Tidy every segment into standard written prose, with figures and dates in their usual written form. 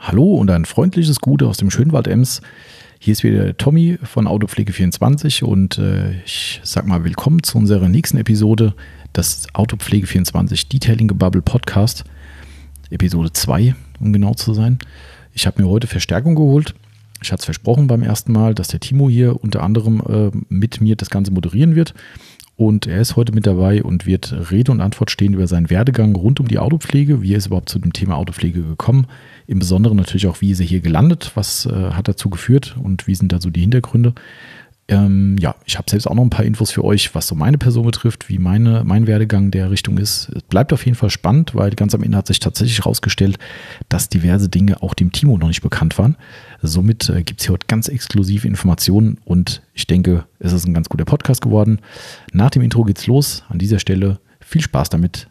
Hallo und ein freundliches Gute aus dem schönen Wald Ems. Hier ist wieder der Tommy von Autopflege24 und ich sag mal willkommen zu unserer nächsten Episode des Autopflege24 Detailing Gebubble Podcast, Episode 2, um genau zu sein. Ich habe mir heute Verstärkung geholt. Ich hatte es versprochen beim ersten Mal, dass der Timo hier unter anderem mit mir das Ganze moderieren wird. Und er ist heute mit dabei und wird Rede und Antwort stehen über seinen Werdegang rund um die Autopflege. Wie ist überhaupt zu dem Thema Autopflege gekommen? Im Besonderen natürlich auch, wie ist er hier gelandet? Was hat dazu geführt? Und wie sind da so die Hintergründe? Ich habe selbst auch noch ein paar Infos für euch, was so meine Person betrifft, wie mein Werdegang der Richtung ist. Es bleibt auf jeden Fall spannend, weil ganz am Ende hat sich tatsächlich herausgestellt, dass diverse Dinge auch dem Timo noch nicht bekannt waren. Somit gibt es hier heute ganz exklusive Informationen und ich denke, es ist ein ganz guter Podcast geworden. Nach dem Intro geht's los. An dieser Stelle viel Spaß damit.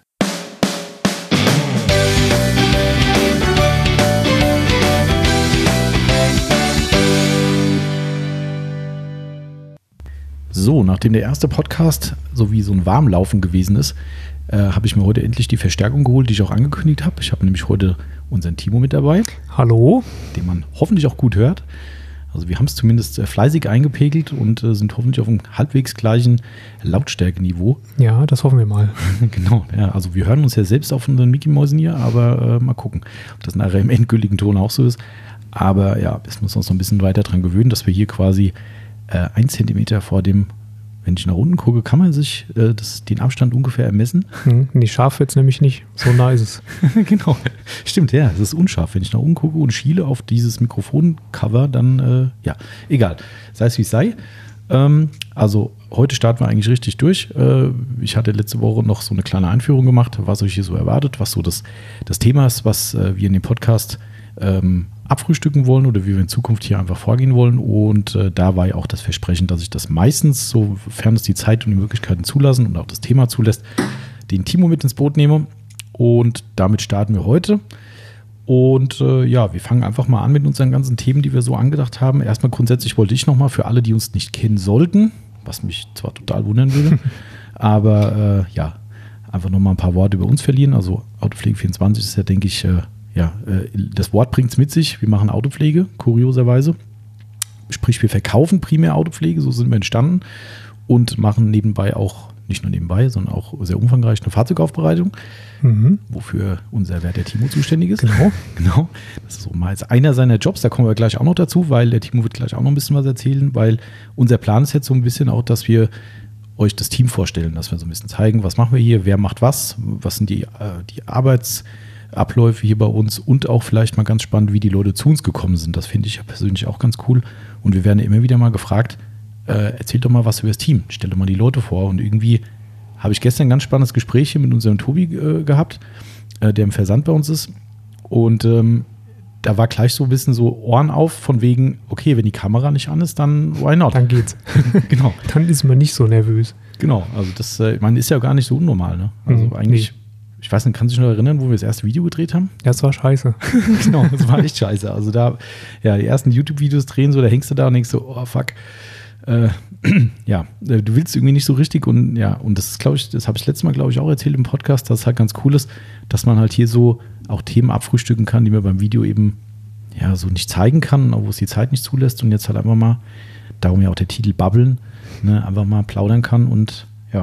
So, nachdem der erste Podcast so wie so ein Warmlaufen gewesen ist, habe ich mir heute endlich die Verstärkung geholt, die ich auch angekündigt habe. Ich habe nämlich heute unseren Timo mit dabei. Hallo. Den man hoffentlich auch gut hört. Also wir haben es zumindest fleißig eingepegelt und sind hoffentlich auf einem halbwegs gleichen Lautstärkeniveau. Ja, das hoffen wir mal. Genau, ja, also wir hören uns ja selbst auf unseren Mickey-Mäusen hier, aber mal gucken, ob das nachher im endgültigen Ton auch so ist. Aber ja, wir müssen uns noch ein bisschen weiter dran gewöhnen, dass wir hier quasi 1 Zentimeter vor dem, wenn ich nach unten gucke, kann man sich den Abstand ungefähr ermessen. Nee, scharf wird es nämlich nicht. So nah ist es. Genau. Stimmt, ja, es ist unscharf. Wenn ich nach unten gucke und schiele auf dieses Mikrofoncover, dann, egal. Sei es wie es sei. Also heute starten wir eigentlich richtig durch. Ich hatte letzte Woche noch so eine kleine Einführung gemacht, was euch hier so erwartet, was so das Thema ist, was wir in dem Podcast abfrühstücken wollen oder wie wir in Zukunft hier einfach vorgehen wollen. Und da war ja auch das Versprechen, dass ich das meistens, sofern es die Zeit und die Möglichkeiten zulassen und auch das Thema zulässt, den Timo mit ins Boot nehme. Und damit starten wir heute. Und wir fangen einfach mal an mit unseren ganzen Themen, die wir so angedacht haben. Erstmal grundsätzlich wollte ich nochmal für alle, die uns nicht kennen sollten, was mich zwar total wundern würde, aber einfach nochmal ein paar Worte über uns verlieren. Also Autopflege24 ist ja, denke ich, das Wort bringt es mit sich. Wir machen Autopflege, kurioserweise. Sprich, wir verkaufen primär Autopflege, so sind wir entstanden und machen nebenbei auch, nicht nur nebenbei, sondern auch sehr umfangreich eine Fahrzeugaufbereitung, wofür unser werter Timo zuständig ist. Genau. Das ist so mal als einer seiner Jobs, da kommen wir gleich auch noch dazu, weil der Timo wird gleich auch noch ein bisschen was erzählen, weil unser Plan ist jetzt so ein bisschen auch, dass wir euch das Team vorstellen, dass wir so ein bisschen zeigen, was machen wir hier, wer macht was sind die Arbeitsabläufe hier bei uns und auch vielleicht mal ganz spannend, wie die Leute zu uns gekommen sind. Das finde ich ja persönlich auch ganz cool. Und wir werden ja immer wieder mal gefragt, erzählt doch mal was über das Team, stellt doch mal die Leute vor. Und irgendwie habe ich gestern ein ganz spannendes Gespräch hier mit unserem Tobi gehabt, der im Versand bei uns ist. Und da war gleich so ein bisschen so Ohren auf von wegen, okay, wenn die Kamera nicht an ist, dann why not? Dann geht's. Genau. Dann ist man nicht so nervös. Genau, also das, ich meine, ist ja gar nicht so unnormal. Ne? Also eigentlich... Nee. Ich weiß nicht, kannst du dich noch erinnern, wo wir das erste Video gedreht haben? Ja, es war scheiße. Genau, das war echt scheiße. Also da, die ersten YouTube-Videos drehen so, da hängst du da und denkst so, oh fuck. Du willst irgendwie nicht so richtig und das ist, glaube ich, das habe ich letztes Mal, glaube ich, auch erzählt im Podcast, dass es halt ganz cool ist, dass man halt hier so auch Themen abfrühstücken kann, die man beim Video eben so nicht zeigen kann, wo es die Zeit nicht zulässt und jetzt halt einfach mal, darum ja auch der Titel Babbeln, ne, einfach mal plaudern kann und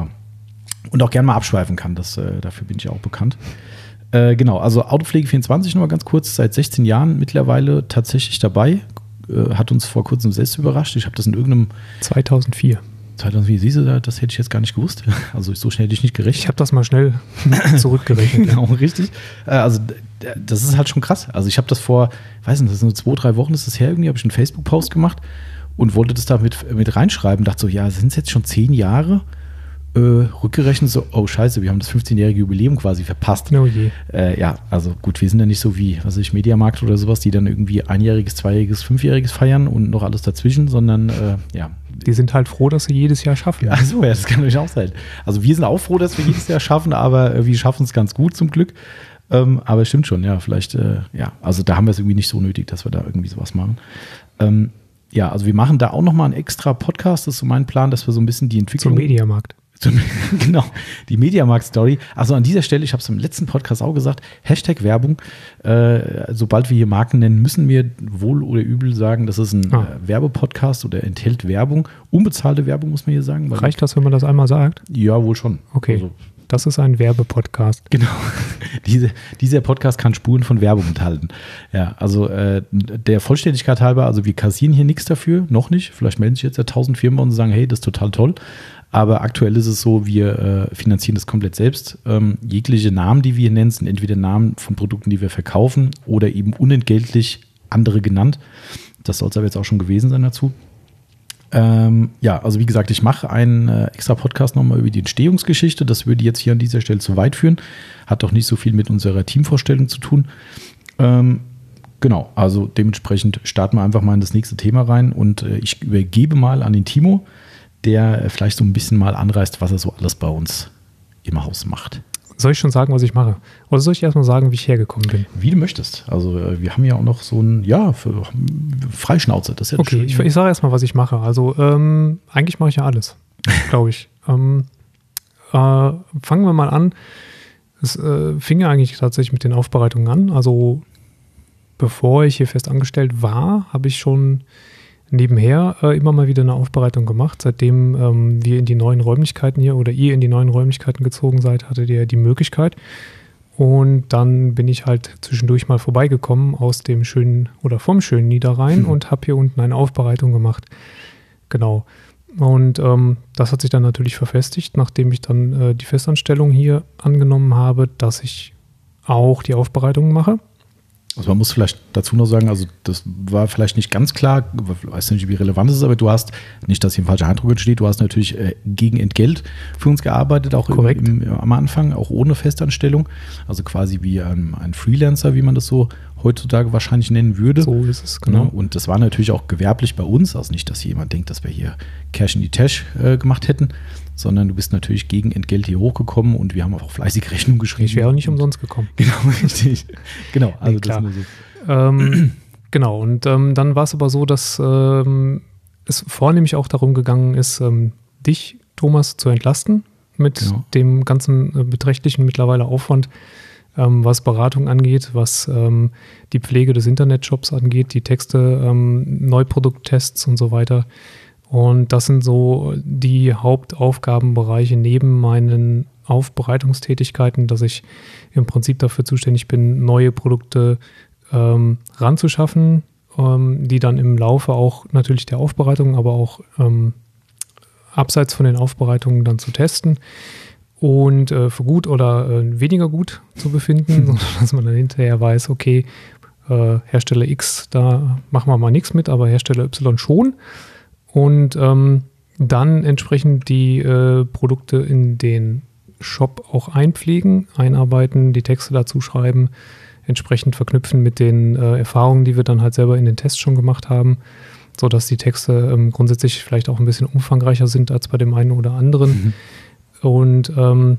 und auch gerne mal abschweifen kann, dafür bin ich auch bekannt. Genau, also Autopflege24 nochmal ganz kurz, seit 16 Jahren mittlerweile tatsächlich dabei, hat uns vor kurzem selbst überrascht. Ich habe das in irgendeinem... 2004, siehst du, das hätte ich jetzt gar nicht gewusst. Also so schnell hätte ich nicht gerechnet. Ich habe das mal schnell zurückgerechnet. Genau, richtig. Also das ist halt schon krass. Also ich habe das vor, weiß nicht, das sind so 2-3 Wochen ist das her irgendwie, habe ich einen Facebook-Post gemacht und wollte das da mit reinschreiben. Dachte so, sind es jetzt schon 10 Jahre? Rückgerechnet so, oh scheiße, wir haben das 15-jährige Jubiläum quasi verpasst. Oh je. Also gut, wir sind ja nicht so wie, Mediamarkt oder sowas, die dann irgendwie 1-jähriges, 2-jähriges, 5-jähriges feiern und noch alles dazwischen, sondern Die sind halt froh, dass sie jedes Jahr schaffen. Achso, ja, das kann natürlich auch sein. Also wir sind auch froh, dass wir jedes Jahr schaffen, aber wir schaffen es ganz gut zum Glück. Aber es stimmt schon, vielleicht, also da haben wir es irgendwie nicht so nötig, dass wir da irgendwie sowas machen. Also wir machen da auch nochmal einen extra Podcast, das ist so mein Plan, dass wir so ein bisschen die Entwicklung... Zum Mediamarkt. Genau, die Mediamarkt-Story. Also an dieser Stelle, ich habe es im letzten Podcast auch gesagt, Hashtag Werbung. Sobald wir hier Marken nennen, müssen wir wohl oder übel sagen, das ist ein Werbepodcast oder enthält Werbung. Unbezahlte Werbung, muss man hier sagen. Reicht das, wenn man das einmal sagt? Ja, wohl schon. Okay, also, das ist ein Werbepodcast. Genau, dieser Podcast kann Spuren von Werbung enthalten. Ja, also der Vollständigkeit halber, also wir kassieren hier nichts dafür, noch nicht. Vielleicht melden sich jetzt ja 1000 Firmen und sagen, hey, das ist total toll. Aber aktuell ist es so, wir finanzieren das komplett selbst. Jegliche Namen, die wir hier nennen, sind entweder Namen von Produkten, die wir verkaufen oder eben unentgeltlich andere genannt. Das soll es aber jetzt auch schon gewesen sein dazu. Ja, also wie gesagt, ich mache einen extra Podcast nochmal über die Entstehungsgeschichte. Das würde jetzt hier an dieser Stelle zu weit führen. Hat doch nicht so viel mit unserer Teamvorstellung zu tun. Genau, also dementsprechend starten wir einfach mal in das nächste Thema rein und ich übergebe mal an den Timo, der vielleicht so ein bisschen mal anreißt, was er so alles bei uns im Haus macht. Soll ich schon sagen, was ich mache? Oder soll ich erstmal sagen, wie ich hergekommen bin? Wie du möchtest. Also wir haben ja auch noch so ein, Freischnauze. Das ist ja okay, ich sage erstmal, was ich mache. Also eigentlich mache ich ja alles, glaube ich. Fangen wir mal an. Es fing ja eigentlich tatsächlich mit den Aufbereitungen an. Also bevor ich hier fest angestellt war, habe ich schon nebenher immer mal wieder eine Aufbereitung gemacht. Seitdem wir in die neuen Räumlichkeiten hier oder ihr in die neuen Räumlichkeiten gezogen seid, hattet ihr die Möglichkeit. Und dann bin ich halt zwischendurch mal vorbeigekommen aus dem schönen oder vom schönen Niederrhein und habe hier unten eine Aufbereitung gemacht. Genau. Und das hat sich dann natürlich verfestigt, nachdem ich dann die Festanstellung hier angenommen habe, dass ich auch die Aufbereitung mache. Also man muss vielleicht dazu noch sagen, also das war vielleicht nicht ganz klar, ich weiß nicht, wie relevant es ist, aber du hast, nicht, dass hier ein falscher Eindruck entsteht, du hast natürlich gegen Entgelt für uns gearbeitet, auch am Anfang, auch ohne Festanstellung, also quasi wie ein Freelancer, wie man das so heutzutage wahrscheinlich nennen würde. So ist es, genau. Und das war natürlich auch gewerblich bei uns, also nicht, dass jemand denkt, dass wir hier Cash in die Tasche gemacht hätten, sondern du bist natürlich gegen Entgelt hier hochgekommen und wir haben auch fleißig Rechnung geschrieben. Ich wäre auch nicht umsonst gekommen. Genau, richtig. Genau, also nee, klar. das nur so. Genau, und dann war es aber so, dass es vornehmlich auch darum gegangen ist, dich, Thomas, zu entlasten mit dem ganzen beträchtlichen mittlerweile Aufwand, was Beratung angeht, was die Pflege des Internetshops angeht, die Texte, Neuprodukttests und so weiter. Und das sind so die Hauptaufgabenbereiche neben meinen Aufbereitungstätigkeiten, dass ich im Prinzip dafür zuständig bin, neue Produkte ranzuschaffen, die dann im Laufe auch natürlich der Aufbereitung, aber auch abseits von den Aufbereitungen dann zu testen und für gut oder weniger gut zu befinden, sondern dass man dann hinterher weiß, okay, Hersteller X, da machen wir mal nichts mit, aber Hersteller Y schon. Und dann entsprechend die Produkte in den Shop auch einpflegen, einarbeiten, die Texte dazu schreiben, entsprechend verknüpfen mit den Erfahrungen, die wir dann halt selber in den Tests schon gemacht haben, sodass die Texte grundsätzlich vielleicht auch ein bisschen umfangreicher sind als bei dem einen oder anderen. Und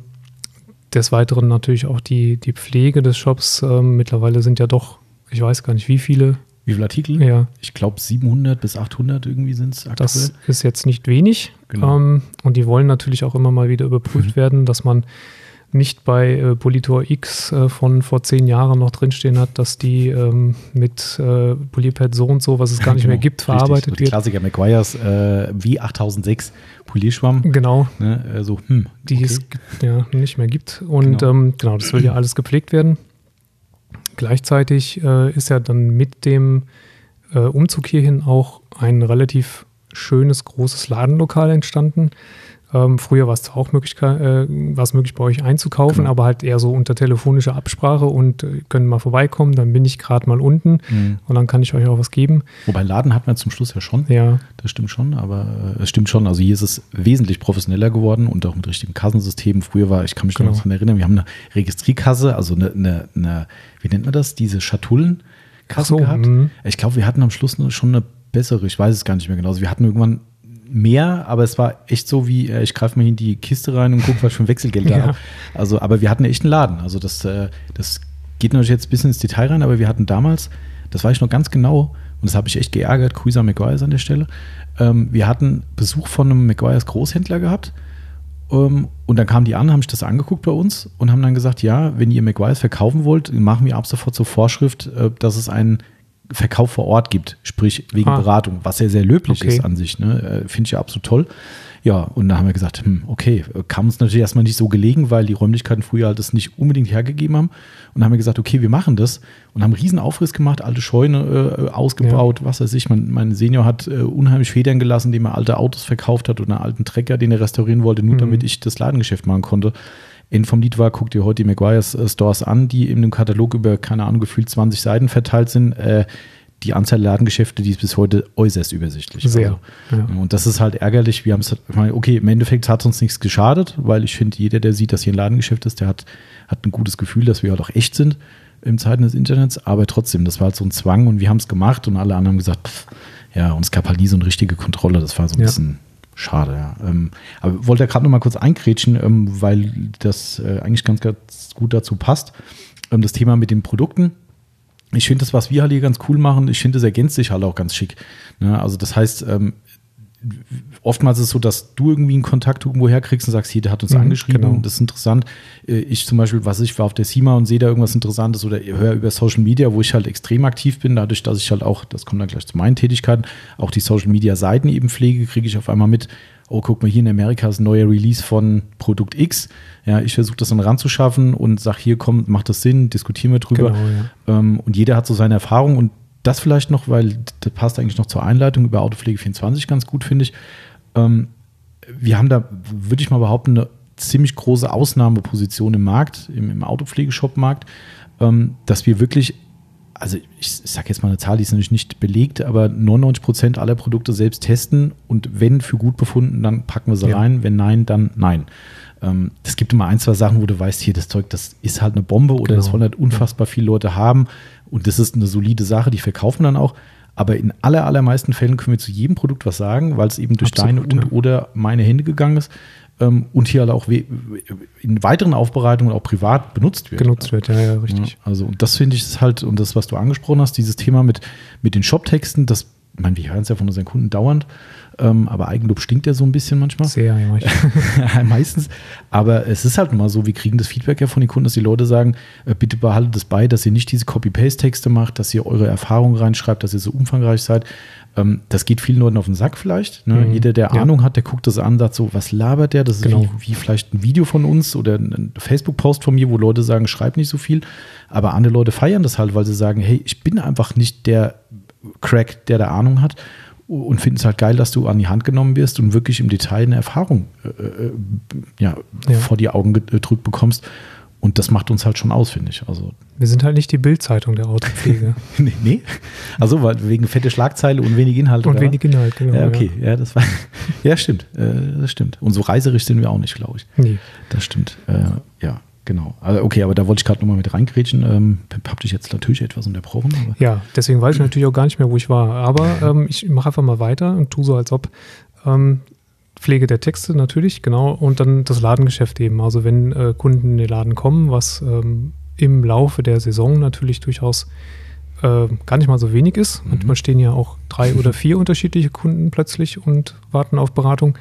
des Weiteren natürlich auch die Pflege des Shops. Mittlerweile sind ja doch, ich weiß gar nicht wie viele. Wie viele Artikel? Ja. Ich glaube 700 bis 800 irgendwie sind es aktuell. Das ist jetzt nicht wenig. Genau. Und die wollen natürlich auch immer mal wieder überprüft werden, dass man nicht bei Politor X von vor 10 Jahren noch drinstehen hat, dass die mit Polierpad so und so, was es gar nicht mehr gibt, verarbeitet wird. Die Klassiker Meguiar's W8006 Polierschwamm. Genau. Ne, die es nicht mehr gibt. Und genau, das will ja alles gepflegt werden. Gleichzeitig ist ja dann mit dem Umzug hierhin auch ein relativ schönes, großes Ladenlokal entstanden. Früher war es auch möglich bei euch einzukaufen, aber halt eher so unter telefonischer Absprache und können mal vorbeikommen, dann bin ich gerade mal unten und dann kann ich euch auch was geben. Wobei Laden hat man zum Schluss ja schon. Ja. Das stimmt schon, aber es stimmt schon. Also hier ist es wesentlich professioneller geworden und auch mit richtigen Kassensystemen. Früher war, ich kann mich noch daran erinnern, wir haben eine Registrierkasse, also eine wie nennt man das, diese Schatullenkasse gehabt. Ich glaube, wir hatten am Schluss schon eine bessere, ich weiß es gar nicht mehr genau. Also wir hatten irgendwann mehr, aber es war echt so wie, ich greife mal in die Kiste rein und gucke, was für ein Wechselgeld da habe. Also, aber wir hatten echt einen Laden. Also das geht natürlich jetzt ein bisschen ins Detail rein, aber wir hatten damals, das weiß ich noch ganz genau, und das habe ich echt geärgert, Grüße an Meguiar's an der Stelle, wir hatten Besuch von einem Meguiar's Großhändler gehabt Und dann kamen die an, haben sich das angeguckt bei uns und haben dann gesagt, ja, wenn ihr Meguiar's verkaufen wollt, machen wir ab sofort zur Vorschrift, dass es einen Verkauf vor Ort gibt, sprich wegen Beratung, was ja sehr löblich ist an sich. Ne? Finde ich ja absolut toll. Ja, und da haben wir gesagt, okay, kam uns natürlich erstmal nicht so gelegen, weil die Räumlichkeiten früher halt das nicht unbedingt hergegeben haben. Und dann haben wir gesagt, okay, wir machen das und haben einen riesen Aufriss gemacht, alte Scheune ausgebaut, was weiß ich. Mein Senior hat unheimlich Federn gelassen, indem er alte Autos verkauft hat oder einen alten Trecker, den er restaurieren wollte, nur damit ich das Ladengeschäft machen konnte. Ende vom Lied war, guck dir heute die Meguiar's Stores an, die in dem Katalog über, keine Ahnung, gefühlt 20 Seiten verteilt sind. Die Anzahl der Ladengeschäfte, die ist bis heute äußerst übersichtlich. Sehr. Also, ja. Und das ist halt ärgerlich. Wir haben es, okay, im Endeffekt hat es uns nichts geschadet, weil ich finde, jeder, der sieht, dass hier ein Ladengeschäft ist, der hat ein gutes Gefühl, dass wir halt auch echt sind in Zeiten des Internets. Aber trotzdem, das war halt so ein Zwang und wir haben es gemacht und alle anderen haben gesagt, ja, und es gab halt nie so eine richtige Kontrolle. Das war so ein bisschen schade, ja. Aber wollte ja gerade noch mal kurz eingrätschen, weil das eigentlich ganz, ganz gut dazu passt. Das Thema mit den Produkten. Ich finde das, was wir halt hier ganz cool machen, ich finde, das ergänzt sich halt auch ganz schick. Ne? Also das heißt, oftmals ist es so, dass du irgendwie einen Kontakt irgendwo herkriegst und sagst, hier, der hat uns angeschrieben, das ist interessant. Ich zum Beispiel, ich war auf der CIMA und sehe da irgendwas Interessantes oder höre über Social Media, wo ich halt extrem aktiv bin, dadurch, dass ich halt auch, das kommt dann gleich zu meinen Tätigkeiten, auch die Social Media Seiten eben pflege, kriege ich auf einmal mit, oh, guck mal, hier in Amerika ist ein neuer Release von Produkt X. Ja, ich versuche das dann ranzuschaffen und sage, hier, komm, macht das Sinn, diskutieren wir drüber. Genau, ja. Und jeder hat so seine Erfahrung und das vielleicht noch, weil das passt eigentlich noch zur Einleitung über Autopflege24 ganz gut, finde ich. Wir haben da, würde ich mal behaupten, eine ziemlich große Ausnahmeposition im Markt, im Autopflegeshop-Markt, dass wir wirklich, also ich sage jetzt mal eine Zahl, die ist natürlich nicht belegt, aber 99% aller Produkte selbst testen und wenn für gut befunden, dann packen wir sie rein, wenn nein, dann nein. Es gibt immer ein, zwei Sachen, wo du weißt, hier das Zeug, das ist halt eine Bombe oder das wollen halt unfassbar viele Leute haben und das ist eine solide Sache, die verkaufen dann auch. Aber in allermeisten Fällen können wir zu jedem Produkt was sagen, weil es eben durch deine oder meine Hände gegangen ist und hier halt auch in weiteren Aufbereitungen auch privat benutzt wird. Ja, richtig. Ja, also und das finde ich ist halt, und das, was du angesprochen hast, dieses Thema mit den Shop-Texten, das, ich meine, wir hören es ja von unseren Kunden dauernd, aber Eigenlob stinkt ja so ein bisschen manchmal. Sehr, ja. Meistens. Aber es ist halt mal so, wir kriegen das Feedback ja von den Kunden, dass die Leute sagen, bitte behaltet es bei, dass ihr nicht diese Copy-Paste-Texte macht, dass ihr eure Erfahrungen reinschreibt, dass ihr so umfangreich seid. Das geht vielen Leuten auf den Sack vielleicht. Ne? Jeder, der Ahnung hat, der guckt das an, sagt so, was labert der? Das ist wie vielleicht ein Video von uns oder ein Facebook-Post von mir, wo Leute sagen, schreib nicht so viel. Aber andere Leute feiern das halt, weil sie sagen, hey, ich bin einfach nicht der Crack, der da Ahnung hat. Und finden es halt geil, dass du an die Hand genommen wirst und wirklich im Detail eine Erfahrung vor die Augen gedrückt bekommst. Und das macht uns halt schon aus, finde ich. Also, wir sind halt nicht die Bild-Zeitung der Autopflege. nee. Also weil wegen fette Schlagzeile und wenig Inhalt. Und wenig Inhalt, genau. Ja, okay. Ja, das war. Ja, stimmt. Das stimmt. Und so reiserisch sind wir auch nicht, glaube ich. Nee. Das stimmt. Ja. Genau. Also okay, aber da wollte ich gerade nochmal mit reingrätschen. Hab dich jetzt natürlich etwas unterbrochen. Aber ja, deswegen weiß ich natürlich auch gar nicht mehr, wo ich war. Aber ich mache einfach mal weiter und tue so, als ob Pflege der Texte natürlich, genau. Und dann das Ladengeschäft eben. Also wenn Kunden in den Laden kommen, was im Laufe der Saison natürlich durchaus gar nicht mal so wenig ist. Manchmal stehen ja auch 3 oder 4 unterschiedliche Kunden plötzlich und warten auf Beratung.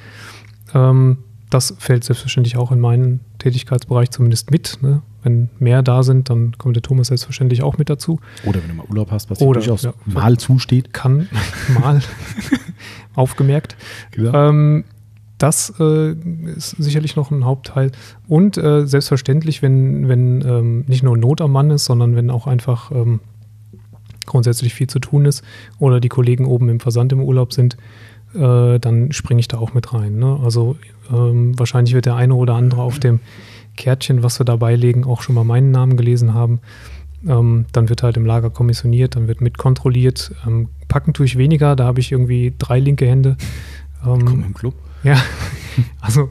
Das fällt selbstverständlich auch in meinen Tätigkeitsbereich zumindest mit. Ne? Wenn mehr da sind, dann kommt der Thomas selbstverständlich auch mit dazu. Oder wenn du mal Urlaub hast, was dir durchaus mal zusteht. Kann mal aufgemerkt. Genau. Das ist sicherlich noch ein Hauptteil. Und selbstverständlich, wenn nicht nur Not am Mann ist, sondern wenn auch einfach grundsätzlich viel zu tun ist oder die Kollegen oben im Versand im Urlaub sind, dann springe ich da auch mit rein. Ne? Also wahrscheinlich wird der eine oder andere auf dem Kärtchen, was wir da beilegen, auch schon mal meinen Namen gelesen haben. Dann wird halt im Lager kommissioniert, dann wird mitkontrolliert. Packen tue ich weniger, da habe ich irgendwie 3 linke Hände. Komm im Club. Ja, also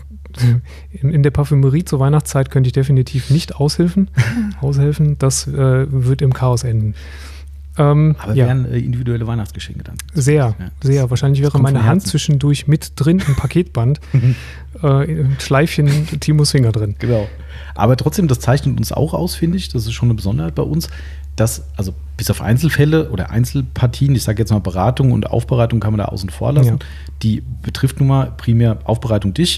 in der Parfümerie zur Weihnachtszeit könnte ich definitiv nicht aushelfen. Das wird im Chaos enden. Aber wären individuelle Weihnachtsgeschenke dann? Sehr. Wahrscheinlich wäre meine Hand zwischendurch mit drin im Paketband. Ein Schleifchen Timos Finger drin. Genau. Aber trotzdem, das zeichnet uns auch aus, finde ich. Das ist schon eine Besonderheit bei uns, dass, also bis auf Einzelfälle oder Einzelpartien, ich sage jetzt mal Beratung und Aufbereitung kann man da außen vor lassen. Ja. Die betrifft nun mal primär Aufbereitung dich.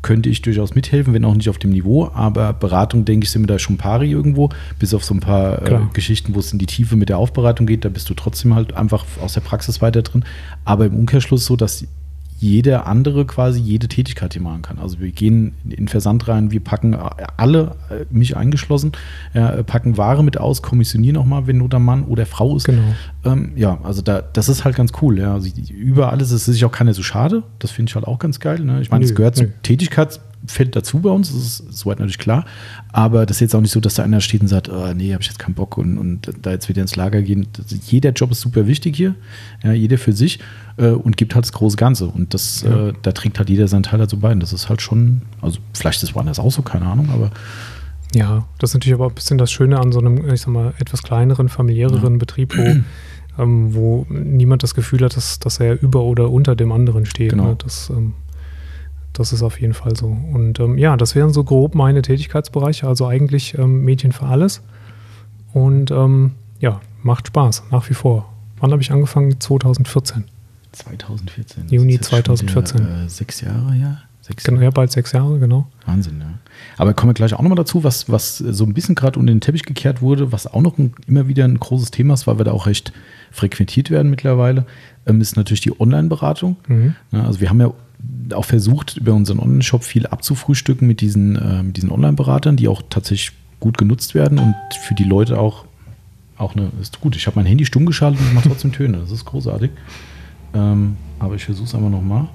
könnte ich durchaus mithelfen, wenn auch nicht auf dem Niveau, aber Beratung, denke ich, sind wir da schon pari irgendwo, bis auf so ein paar Geschichten, wo es in die Tiefe mit der Aufbereitung geht, da bist du trotzdem halt einfach aus der Praxis weiter drin, aber im Umkehrschluss so, dass jeder andere quasi jede Tätigkeit hier machen kann. Also wir gehen in Versand rein, wir packen alle, mich eingeschlossen, packen Ware mit aus, kommissionieren auch mal, wenn nur der Mann oder Frau ist. Genau. Also das ist halt ganz cool. Ja. Also überall ist es sich auch keiner so schade. Das finde ich halt auch ganz geil. Ne? Ich meine, es gehört zum Tätigkeitsfeld dazu bei uns, das ist soweit natürlich klar. Aber das ist jetzt auch nicht so, dass da einer steht und sagt, nee, habe ich jetzt keinen Bock und da jetzt wieder ins Lager gehen. Jeder Job ist super wichtig hier, jeder für sich und gibt halt das große Ganze. Und das, da trägt halt jeder seinen Teil dazu bei. Und das ist halt schon, also vielleicht ist es woanders auch so, keine Ahnung, aber. Ja, das ist natürlich aber ein bisschen das Schöne an so einem, ich sag mal, etwas kleineren, familiäreren Betrieb, wo niemand das Gefühl hat, dass er über oder unter dem anderen steht. Genau. Ne? Das ist auf jeden Fall so. Und das wären so grob meine Tätigkeitsbereiche, also eigentlich Mädchen für alles. Und macht Spaß, nach wie vor. Wann habe ich angefangen? 2014. 2014. Juni 2014. Wieder, 6 Jahre, ja? Genau, ja, bald 6 Jahre, genau. Wahnsinn, ja. Aber kommen wir gleich auch nochmal dazu, was so ein bisschen gerade unter den Teppich gekehrt wurde, was auch noch immer wieder ein großes Thema ist, weil wir da auch recht frequentiert werden mittlerweile, ist natürlich die Online-Beratung. Ja, also wir haben ja auch versucht, über unseren Online-Shop viel abzufrühstücken mit diesen Online-Beratern, die auch tatsächlich gut genutzt werden und für die Leute auch ist gut. Ich habe mein Handy stumm geschaltet und mache trotzdem Töne. Das ist großartig. Aber ich versuche es einfach nochmal.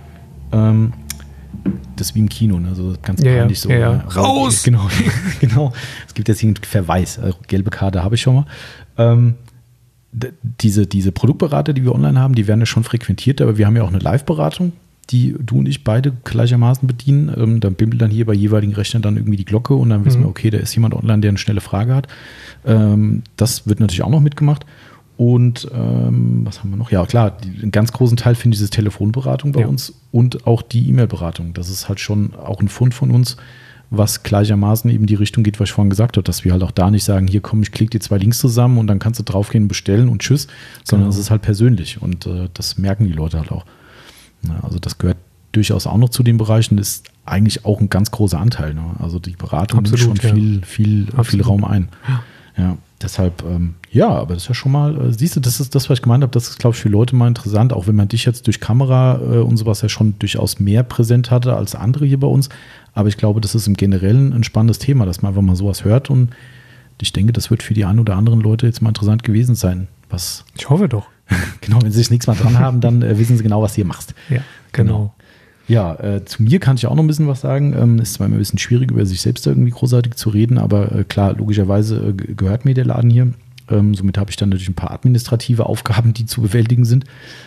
Das ist wie im Kino, ne? Also ganz peinlich so. Raus! Genau. Es gibt jetzt hier einen Verweis. Gelbe Karte habe ich schon mal. Diese Produktberater, die wir online haben, die werden ja schon frequentiert, aber wir haben ja auch eine Live-Beratung, die du und ich beide gleichermaßen bedienen. Dann bimmelt dann hier bei jeweiligen Rechnern dann irgendwie die Glocke und dann wissen wir, okay, da ist jemand online, der eine schnelle Frage hat. Das wird natürlich auch noch mitgemacht. Und was haben wir noch? Ja, klar, einen ganz großen Teil finde ich ist Telefonberatung bei uns und auch die E-Mail-Beratung. Das ist halt schon auch ein Fund von uns, was gleichermaßen eben die Richtung geht, was ich vorhin gesagt habe, dass wir halt auch da nicht sagen, hier komm, ich klicke die 2 Links zusammen und dann kannst du draufgehen, bestellen und tschüss, sondern es ist halt persönlich und das merken die Leute halt auch. Ja, also das gehört durchaus auch noch zu den Bereichen, ist eigentlich auch ein ganz großer Anteil. Ne? Also die Beratung nimmt schon viel Raum ein. Ja, deshalb, aber das ist ja schon mal, siehst du, das ist das, was ich gemeint habe, das ist, glaube ich, für Leute mal interessant, auch wenn man dich jetzt durch Kamera und sowas ja schon durchaus mehr präsent hatte als andere hier bei uns. Aber ich glaube, das ist im Generellen ein spannendes Thema, dass man einfach mal sowas hört und ich denke, das wird für die einen oder anderen Leute jetzt mal interessant gewesen sein. Ich hoffe doch. Genau, wenn sie sich nichts mehr dran haben, dann wissen sie genau, was du hier machst. Ja, genau. Ja, zu mir kann ich auch noch ein bisschen was sagen. Ist zwar immer ein bisschen schwierig, über sich selbst irgendwie großartig zu reden, aber klar, logischerweise gehört mir der Laden hier. Somit habe ich dann natürlich ein paar administrative Aufgaben, die zu bewältigen sind.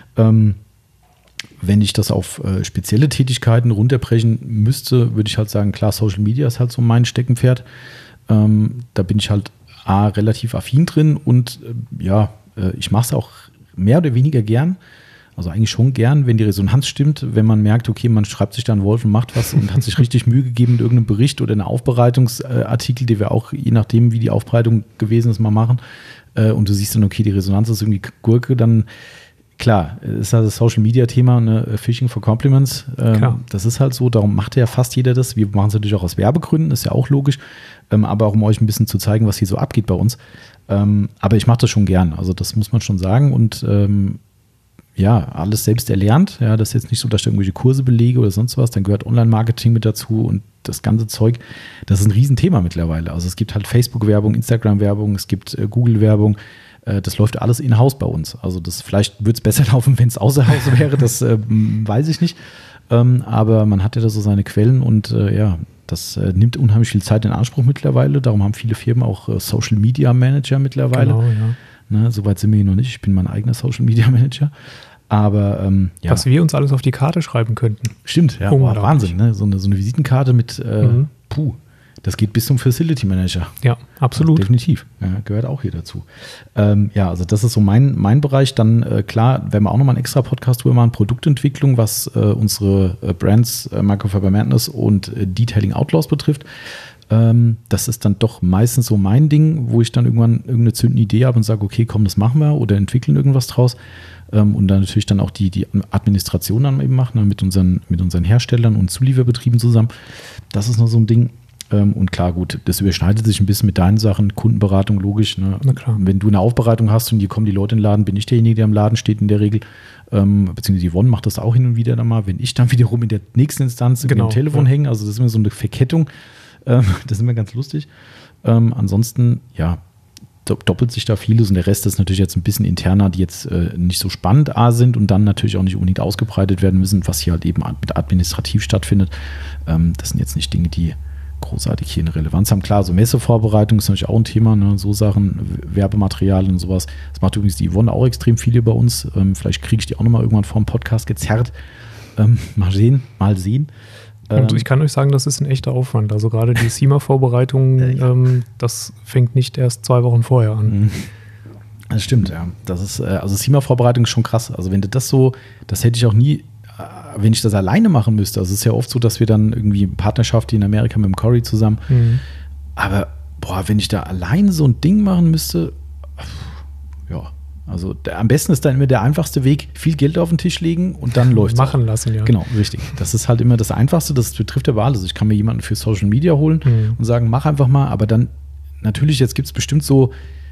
Wenn ich das auf spezielle Tätigkeiten runterbrechen müsste, würde ich halt sagen, klar, Social Media ist halt so mein Steckenpferd. Da bin ich halt relativ affin drin und ich mache es auch mehr oder weniger gern. Also eigentlich schon gern, wenn die Resonanz stimmt, wenn man merkt, okay, man schreibt sich da einen Wolf und macht was und hat sich richtig Mühe gegeben mit irgendeinem Bericht oder einem Aufbereitungsartikel, den wir auch, je nachdem, wie die Aufbereitung gewesen ist, mal machen. Und du siehst dann, okay, die Resonanz ist irgendwie Gurke, dann klar, ist halt das Social-Media-Thema, ne, Phishing for Compliments. Das ist halt so, darum macht ja fast jeder das. Wir machen es natürlich auch aus Werbegründen, ist ja auch logisch, aber auch um euch ein bisschen zu zeigen, was hier so abgeht bei uns. Aber ich mache das schon gern, also das muss man schon sagen und alles selbst erlernt. Ja, das ist jetzt nicht so, dass ich irgendwelche Kurse belege oder sonst was. Dann gehört Online-Marketing mit dazu und das ganze Zeug. Das ist ein Riesenthema mittlerweile. Also es gibt halt Facebook-Werbung, Instagram-Werbung, es gibt Google-Werbung. Das läuft alles in-house bei uns. Also vielleicht wird es besser laufen, wenn es außer Haus wäre. Das weiß ich nicht. Aber man hat ja da so seine Quellen und das nimmt unheimlich viel Zeit in Anspruch mittlerweile. Darum haben viele Firmen auch Social-Media-Manager mittlerweile. Genau, ja. Ne, Soweit sind wir hier noch nicht. Ich bin mein eigener Social-Media-Manager. Aber was wir uns alles auf die Karte schreiben könnten. Stimmt, ja, Wahnsinn. Ne? So eine Visitenkarte mit das geht bis zum Facility Manager. Ja, absolut. Definitiv. Ja, gehört auch hier dazu. Also das ist so mein Bereich. Dann, klar, werden wir auch nochmal einen extra Podcast drüber machen, Produktentwicklung, was unsere Brands Microfiber Madness und Detailing Outlaws betrifft. Das ist dann doch meistens so mein Ding, wo ich dann irgendwann irgendeine zündende Idee habe und sage, okay, komm, das machen wir oder entwickeln irgendwas draus. und dann natürlich dann auch die Administration dann eben machen, mit unseren Herstellern und Zulieferbetrieben zusammen. Das ist noch so ein Ding. Und klar, gut, das überschneidet sich ein bisschen mit deinen Sachen, Kundenberatung, logisch. Ne? Na klar. Wenn du eine Aufbereitung hast und hier kommen die Leute in den Laden, bin ich derjenige, der im Laden steht in der Regel. Beziehungsweise Yvonne macht das auch hin und wieder dann mal, wenn ich dann wiederum in der nächsten Instanz am Telefon hänge. Also das ist immer so eine Verkettung. Das ist immer ganz lustig. Ansonsten, ja, doppelt sich da vieles und der Rest ist natürlich jetzt ein bisschen interner, die jetzt nicht so spannend sind und dann natürlich auch nicht unbedingt ausgebreitet werden müssen, was hier halt eben mit administrativ stattfindet. Das sind jetzt nicht Dinge, die großartig hier eine Relevanz haben. Klar, so Messevorbereitung ist natürlich auch ein Thema, ne? So Sachen, Werbematerialien und sowas. Das macht übrigens die Yvonne auch extrem viele bei uns. Vielleicht kriege ich die auch nochmal irgendwann vor dem Podcast gezerrt. Mal sehen. Und ich kann euch sagen, das ist ein echter Aufwand. Also gerade die SEMA-Vorbereitung, das fängt nicht erst 2 Wochen vorher an. Das stimmt, ja. Das ist, also SEMA-Vorbereitung ist schon krass. Also wenn du das so, das hätte ich auch nie, wenn ich das alleine machen müsste. Also es ist ja oft so, dass wir dann irgendwie Partnerschaft in Amerika mit dem Corey zusammen. Aber wenn ich da alleine so ein Ding machen müsste, ja. Also am besten ist dann immer der einfachste Weg, viel Geld auf den Tisch legen und dann läuft es. Machen lassen, ja. Genau, richtig. Das ist halt immer das Einfachste, das betrifft aber alles. Ich kann mir jemanden für Social Media holen und sagen, mach einfach mal, aber dann, natürlich, jetzt gibt es bestimmt so,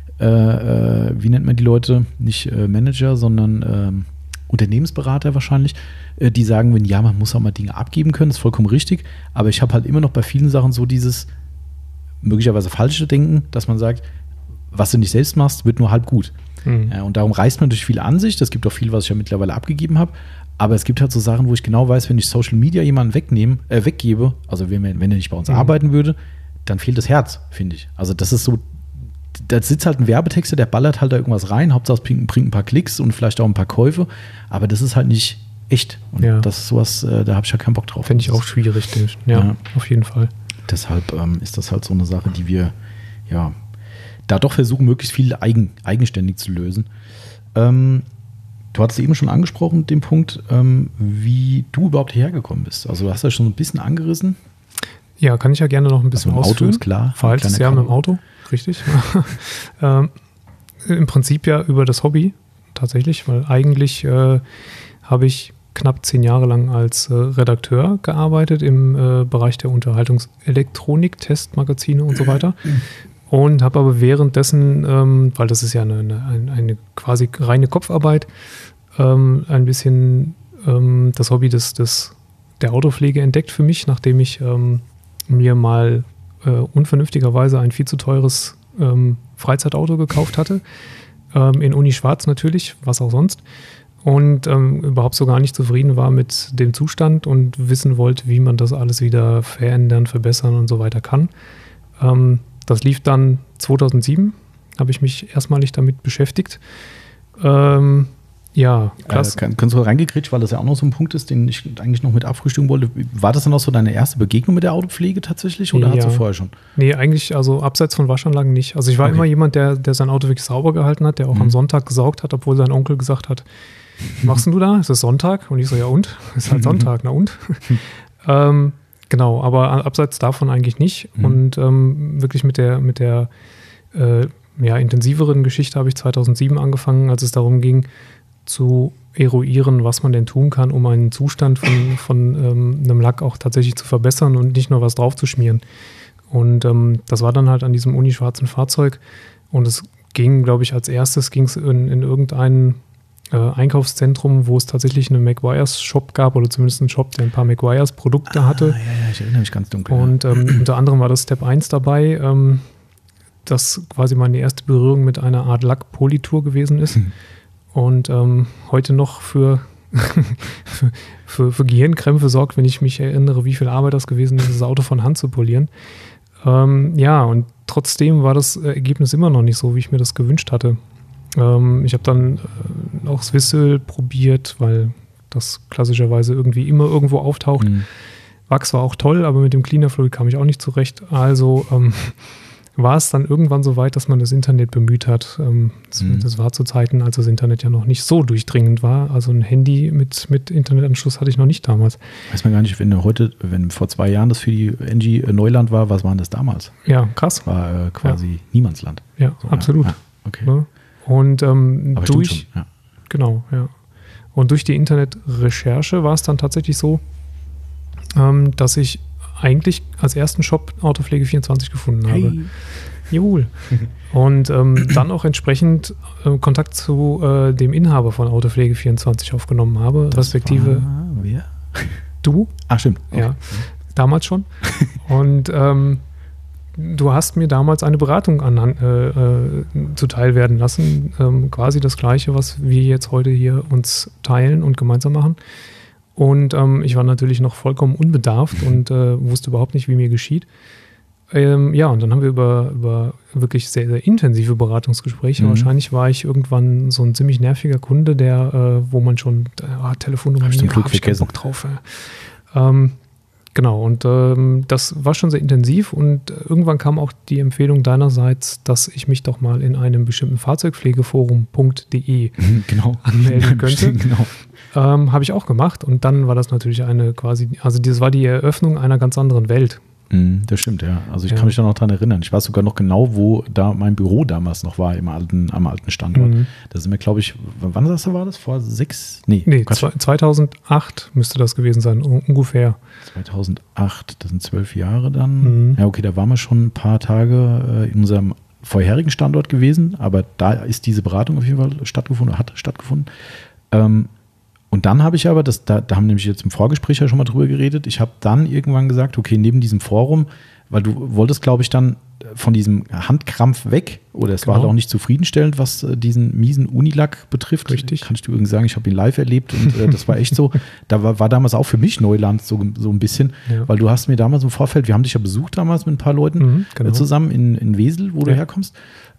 wie nennt man die Leute? Nicht Manager, sondern Unternehmensberater wahrscheinlich, die sagen, man muss auch mal Dinge abgeben können, das ist vollkommen richtig, aber ich habe halt immer noch bei vielen Sachen so dieses möglicherweise falsche Denken, dass man sagt, was du nicht selbst machst, wird nur halb gut. Und darum reißt man durch viel an sich. Es gibt auch viel, was ich ja mittlerweile abgegeben habe. Aber es gibt halt so Sachen, wo ich genau weiß, wenn ich Social Media jemanden weggebe, also wenn er nicht bei uns arbeiten würde, dann fehlt das Herz, finde ich. Also das ist so, da sitzt halt ein Werbetexter, der ballert halt da irgendwas rein, Hauptsache es bringt ein paar Klicks und vielleicht auch ein paar Käufe, aber das ist halt nicht echt. Und das ist sowas, da habe ich ja keinen Bock drauf. Finde ich auch schwierig, ja, auf jeden Fall. Deshalb ist das halt so eine Sache, die wir, da doch versuchen, möglichst viel eigenständig zu lösen. Du hattest eben schon angesprochen, den Punkt, wie du überhaupt hergekommen bist. Also du hast ja schon ein bisschen angerissen. Ja, kann ich ja gerne noch ein bisschen ausführen. Auto ist klar. Verhaltes Jahr mit dem Auto, richtig. Im Prinzip ja über das Hobby tatsächlich, weil eigentlich habe ich knapp 10 Jahre lang als Redakteur gearbeitet im Bereich der Unterhaltungselektronik, Testmagazine und so weiter. Und habe aber währenddessen, weil das ist ja eine quasi reine Kopfarbeit, ein bisschen das Hobby der Autopflege entdeckt für mich, nachdem ich mir mal unvernünftigerweise ein viel zu teures Freizeitauto gekauft hatte. In Uni Schwarz natürlich, was auch sonst. Und überhaupt so gar nicht zufrieden war mit dem Zustand und wissen wollte, wie man das alles wieder verändern, verbessern und so weiter kann. Das lief dann 2007, habe ich mich erstmalig damit beschäftigt. Ja, krass. Kannst du reingekritscht, weil das ja auch noch so ein Punkt ist, den ich eigentlich noch mit abfrühstücken wollte. War das dann auch so deine erste Begegnung mit der Autopflege tatsächlich oder hast du vorher schon? Nee, eigentlich, also abseits von Waschanlagen nicht. Also ich war immer jemand, der sein Auto wirklich sauber gehalten hat, der auch am Sonntag gesaugt hat, obwohl sein Onkel gesagt hat, was machst denn du da? Es ist Sonntag. Und ich so, ja und? Es ist halt Sonntag, na und? Genau, aber abseits davon eigentlich nicht. Und wirklich mit der intensiveren Geschichte habe ich 2007 angefangen, als es darum ging, zu eruieren, was man denn tun kann, um einen Zustand von einem Lack auch tatsächlich zu verbessern und nicht nur was drauf zu schmieren. Und das war dann halt an diesem unischwarzen Fahrzeug. Und es ging, glaube ich, als erstes ging es in irgendein Einkaufszentrum, wo es tatsächlich einen Meguiar's-Shop gab oder zumindest einen Shop, der ein paar Meguiar's-Produkte hatte. Ja, ich erinnere mich ganz dunkel. Und unter anderem war das Step 1 dabei, das quasi meine erste Berührung mit einer Art Lackpolitur gewesen ist. Und heute noch für Gehirnkrämpfe sorgt, wenn ich mich erinnere, wie viel Arbeit das gewesen ist, das Auto von Hand zu polieren. Und trotzdem war das Ergebnis immer noch nicht so, wie ich mir das gewünscht hatte. Ich habe dann auch Swissel probiert, weil das klassischerweise irgendwie immer irgendwo auftaucht. Wachs war auch toll, aber mit dem Cleaner Fluid kam ich auch nicht zurecht. Also war es dann irgendwann so weit, dass man das Internet bemüht hat. Das war zu Zeiten, als das Internet ja noch nicht so durchdringend war. Also ein Handy mit Internetanschluss hatte ich noch nicht damals. Weiß man gar nicht, wenn vor 2 Jahren das für die NG Neuland war, was war das damals? Ja, krass. War quasi Niemandsland. Ja, so, absolut. Ja, okay. Ja. Und Genau, ja. Und durch die Internetrecherche war es dann tatsächlich so, dass ich eigentlich als ersten Shop Autopflege24 gefunden habe. Hey. Jawohl. Und dann auch entsprechend Kontakt zu dem Inhaber von Autopflege24 aufgenommen habe, Das respektive war, wer? du. Ach, stimmt. Okay. Ja, damals schon. Und du hast mir damals eine Beratung zuteil werden lassen, quasi das Gleiche, was wir jetzt heute hier uns teilen und gemeinsam machen. Und ich war natürlich noch vollkommen unbedarft und wusste überhaupt nicht, wie mir geschieht. Ja, und dann haben wir über wirklich sehr, sehr intensive Beratungsgespräche. Wahrscheinlich war ich irgendwann so ein ziemlich nerviger Kunde, wo man schon Telefonnummer hab ich keinen Bock drauf. Genau, und das war schon sehr intensiv und irgendwann kam auch die Empfehlung deinerseits, dass ich mich doch mal in einem bestimmten Fahrzeugpflegeforum.de anmelden könnte. Genau. Habe ich auch gemacht und dann war das natürlich das war die Eröffnung einer ganz anderen Welt. Das stimmt, ja. Also ich kann mich da noch dran erinnern. Ich weiß sogar noch genau, wo da mein Büro damals noch war, am alten Standort. Da sind wir, glaube ich, wann war das? Vor 6? Nee, 2008 müsste das gewesen sein, ungefähr. 2008, das sind 12 Jahre dann. Ja, okay, da waren wir schon ein paar Tage in unserem vorherigen Standort gewesen, aber da ist diese Beratung auf jeden Fall hat stattgefunden. Und dann habe ich aber, da haben nämlich jetzt im Vorgespräch ja schon mal drüber geredet, ich habe dann irgendwann gesagt, okay, neben diesem Forum, weil du wolltest, glaube ich, dann von diesem Handkrampf weg, oder es war halt auch nicht zufriedenstellend, was diesen miesen Unilack betrifft. Richtig. Kann ich dir übrigens sagen, ich habe ihn live erlebt und das war echt so, da war damals auch für mich Neuland so ein bisschen, weil du hast mir damals im Vorfeld, wir haben dich ja besucht damals mit ein paar Leuten zusammen in Wesel, wo du herkommst,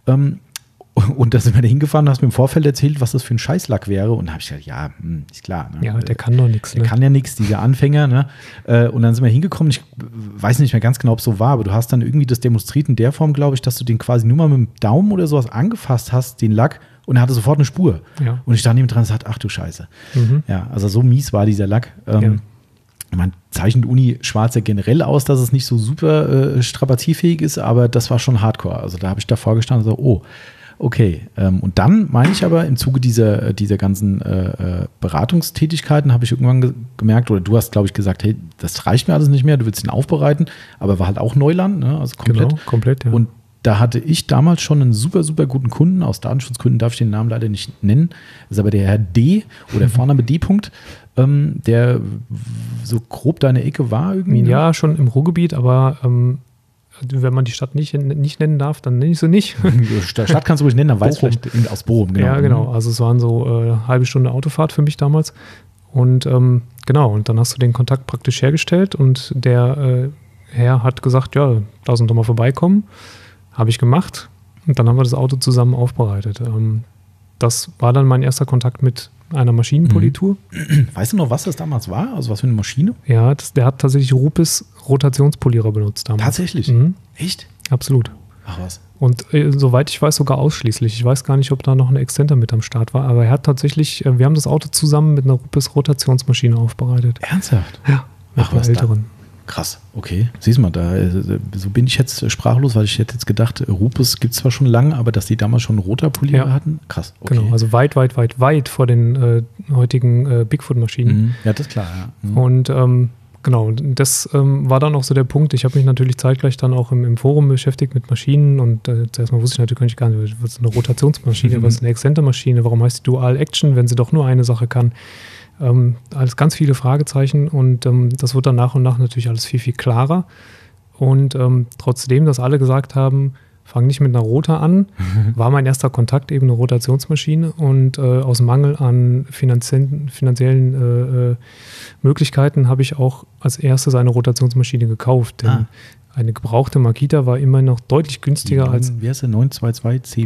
und da sind wir da hingefahren, hast mir im Vorfeld erzählt, was das für ein Scheißlack wäre. Und da habe ich gesagt, ja, ist klar. Ne? Ja, der kann doch nichts. Der kann ja nichts, dieser Anfänger. Ne? Und dann sind wir hingekommen, ich weiß nicht mehr ganz genau, ob es so war, aber du hast dann irgendwie das demonstriert in der Form, glaube ich, dass du den quasi nur mal mit dem Daumen oder sowas angefasst hast, den Lack, und er hatte sofort eine Spur. Ja. Und ich stand neben dran und sagte, ach du Scheiße. Ja, also so mies war dieser Lack. Man zeichnet Uni Schwarz ja generell aus, dass es nicht so super strapazierfähig ist, aber das war schon Hardcore. Also da habe ich davor gestanden und so, oh, okay, und dann meine ich aber im Zuge dieser ganzen Beratungstätigkeiten habe ich irgendwann gemerkt, oder du hast, glaube ich, gesagt, hey, das reicht mir alles nicht mehr, du willst ihn aufbereiten, aber war halt auch Neuland, ne? Also komplett. Genau, komplett, ja. Und da hatte ich damals schon einen super, super guten Kunden, aus Datenschutzgründen darf ich den Namen leider nicht nennen, das ist aber der Herr D. oder Vorname D. Der so grob deine Ecke war irgendwie. Ja, schon im Ruhrgebiet, aber wenn man die Stadt nicht nennen darf, dann nenne ich sie nicht. Stadt kannst du ruhig nennen, dann weiß vielleicht aus Bochum. Genau. Ja, genau. Also es waren so eine halbe Stunde Autofahrt für mich damals. Und genau, und dann hast du den Kontakt praktisch hergestellt und der Herr hat gesagt, ja, lass uns doch mal vorbeikommen. Habe ich gemacht und dann haben wir das Auto zusammen aufbereitet. Das war dann mein erster Kontakt mit einer Maschinenpolitur. Weißt du noch, was das damals war? Also was für eine Maschine? Ja, der hat tatsächlich Rupes Rotationspolierer benutzt damals. Tatsächlich? Echt? Absolut. Ach was. Und soweit ich weiß, sogar ausschließlich. Ich weiß gar nicht, ob da noch ein Extender mit am Start war, aber er hat tatsächlich, wir haben das Auto zusammen mit einer Rupes Rotationsmaschine aufbereitet. Ernsthaft? Ja, mit einer älteren. Krass, okay. Siehst du mal, so bin ich jetzt sprachlos, weil ich hätte jetzt gedacht, Rupes gibt es zwar schon lange, aber dass die damals schon einen Rotapolierer hatten, krass. Okay. Genau, also weit vor den heutigen Bigfoot-Maschinen. Ja, das ist klar, ja. Und genau, das war dann auch so der Punkt. Ich habe mich natürlich zeitgleich dann auch im Forum beschäftigt mit Maschinen und zuerst mal wusste ich natürlich gar nicht, was ist eine Rotationsmaschine, was ist eine Exzentermaschine, warum heißt die Dual Action, wenn sie doch nur eine Sache kann. Alles ganz viele Fragezeichen und das wird dann nach und nach natürlich alles viel, viel klarer. Und trotzdem, dass alle gesagt haben, fang nicht mit einer Rota an, war mein erster Kontakt eben eine Rotationsmaschine und aus Mangel an finanziellen Möglichkeiten habe ich auch als erstes eine Rotationsmaschine gekauft. Denn eine gebrauchte Makita war immer noch deutlich günstiger als. Wie heißt der? 922 CB?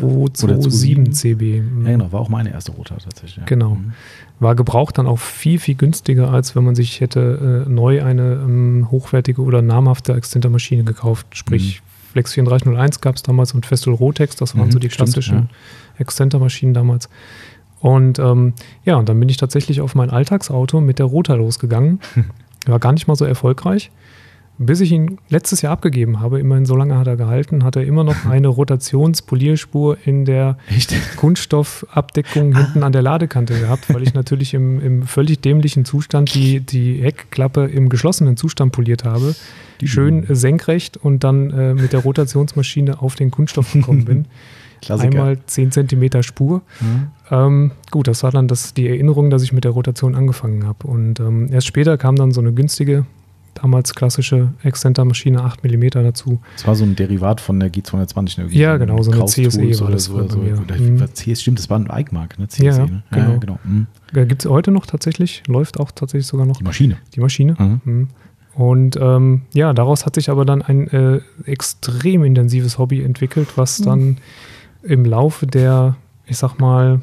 9227 CB. Ja, genau, war auch meine erste Rota tatsächlich. Ja. Genau. War gebraucht dann auch viel, viel günstiger, als wenn man sich hätte neu eine hochwertige oder namhafte Exzentermaschine gekauft. Sprich, Flex 3401 gab es damals und Festool Rotex, das waren so die klassischen Exzentermaschinen damals. Und und dann bin ich tatsächlich auf mein Alltagsauto mit der Rota losgegangen. War gar nicht mal so erfolgreich. bis ich ihn letztes Jahr abgegeben habe, immerhin so lange hat er gehalten, hat er immer noch eine Rotationspolierspur in der Kunststoffabdeckung hinten an der Ladekante gehabt, weil ich natürlich im völlig dämlichen Zustand die Heckklappe im geschlossenen Zustand poliert habe, schön senkrecht und dann mit der Rotationsmaschine auf den Kunststoff gekommen bin. Klassiker. Einmal 10 cm Spur. Gut, das war dann die Erinnerung, dass ich mit der Rotation angefangen habe. Und erst später kam dann so eine günstige, damals klassische Exzenter-Maschine, 8 mm dazu. Das war so ein Derivat von der G220. Ja, genau, so eine CSE war das. Stimmt, das war ein Eichmark, ne? CSE, ja, ne? genau. Ja, genau. Gibt es heute noch tatsächlich, läuft auch tatsächlich sogar noch. Die Maschine. Die Maschine. Und daraus hat sich aber dann ein extrem intensives Hobby entwickelt, was dann im Laufe der, ich sag mal,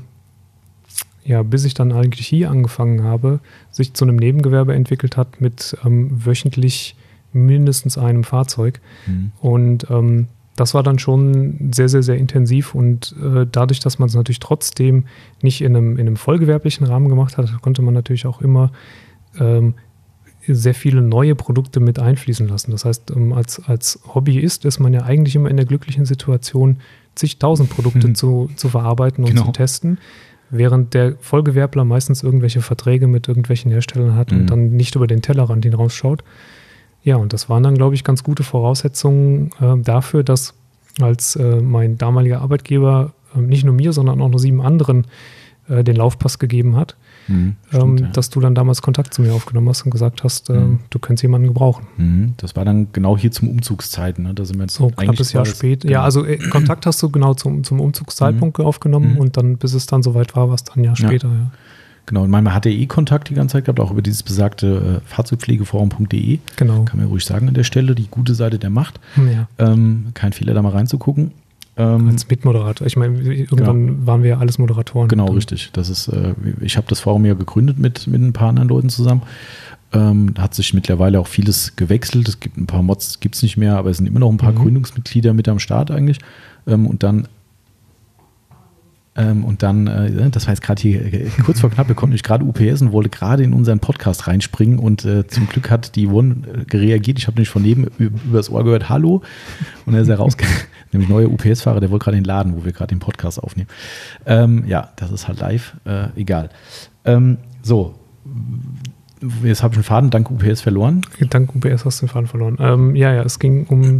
bis ich dann eigentlich hier angefangen habe, sich zu einem Nebengewerbe entwickelt hat mit wöchentlich mindestens einem Fahrzeug. Und das war dann schon sehr, sehr, sehr intensiv und dadurch, dass man es natürlich trotzdem nicht in einem vollgewerblichen Rahmen gemacht hat, konnte man natürlich auch immer sehr viele neue Produkte mit einfließen lassen. Das heißt, als Hobbyist ist man ja eigentlich immer in der glücklichen Situation, zigtausend Produkte zu verarbeiten und zu testen, während der Vollgewerbler meistens irgendwelche Verträge mit irgendwelchen Herstellern hat und dann nicht über den Tellerrand hinausschaut. Ja, und das waren dann, glaube ich, ganz gute Voraussetzungen dafür, dass als mein damaliger Arbeitgeber nicht nur mir, sondern auch noch 7 anderen den Laufpass gegeben hat, dass du dann damals Kontakt zu mir aufgenommen hast und gesagt hast, du könntest jemanden gebrauchen. Das war dann genau hier zum Umzugszeiten, ne? Da sind wir jetzt so ein knappes Jahr später. Genau. Ja, also Kontakt hast du genau zum Umzugszeitpunkt aufgenommen und dann, bis es dann soweit war, war es dann ein Jahr später. Ja. Genau, und man hatte Kontakt die ganze Zeit gehabt, auch über dieses besagte Fahrzeugpflegeforum.de. Genau. Kann man ruhig sagen an der Stelle, die gute Seite der Macht. Ja. Kein Fehler, da mal reinzugucken. Als Mitmoderator. Ich meine, irgendwann waren wir ja alles Moderatoren. Genau, richtig. Das ist, ich habe das Forum ja gegründet mit ein paar anderen Leuten zusammen. Hat sich mittlerweile auch vieles gewechselt. Es gibt ein paar Mods, gibt es nicht mehr, aber es sind immer noch ein paar Gründungsmitglieder mit am Start eigentlich. Und dann, das war jetzt gerade hier kurz vor knapp, wir konnten nicht gerade UPS und wollte gerade in unseren Podcast reinspringen und zum Glück hat die Yvonne reagiert. Ich habe nämlich von neben übers Ohr gehört, hallo. Und er ist rausgegangen. Nämlich neuer UPS-Fahrer, der wollte gerade in den Laden, wo wir gerade den Podcast aufnehmen. Das ist halt live, egal. Jetzt habe ich den Faden dank UPS verloren. Dank UPS hast du den Faden verloren. Es ging um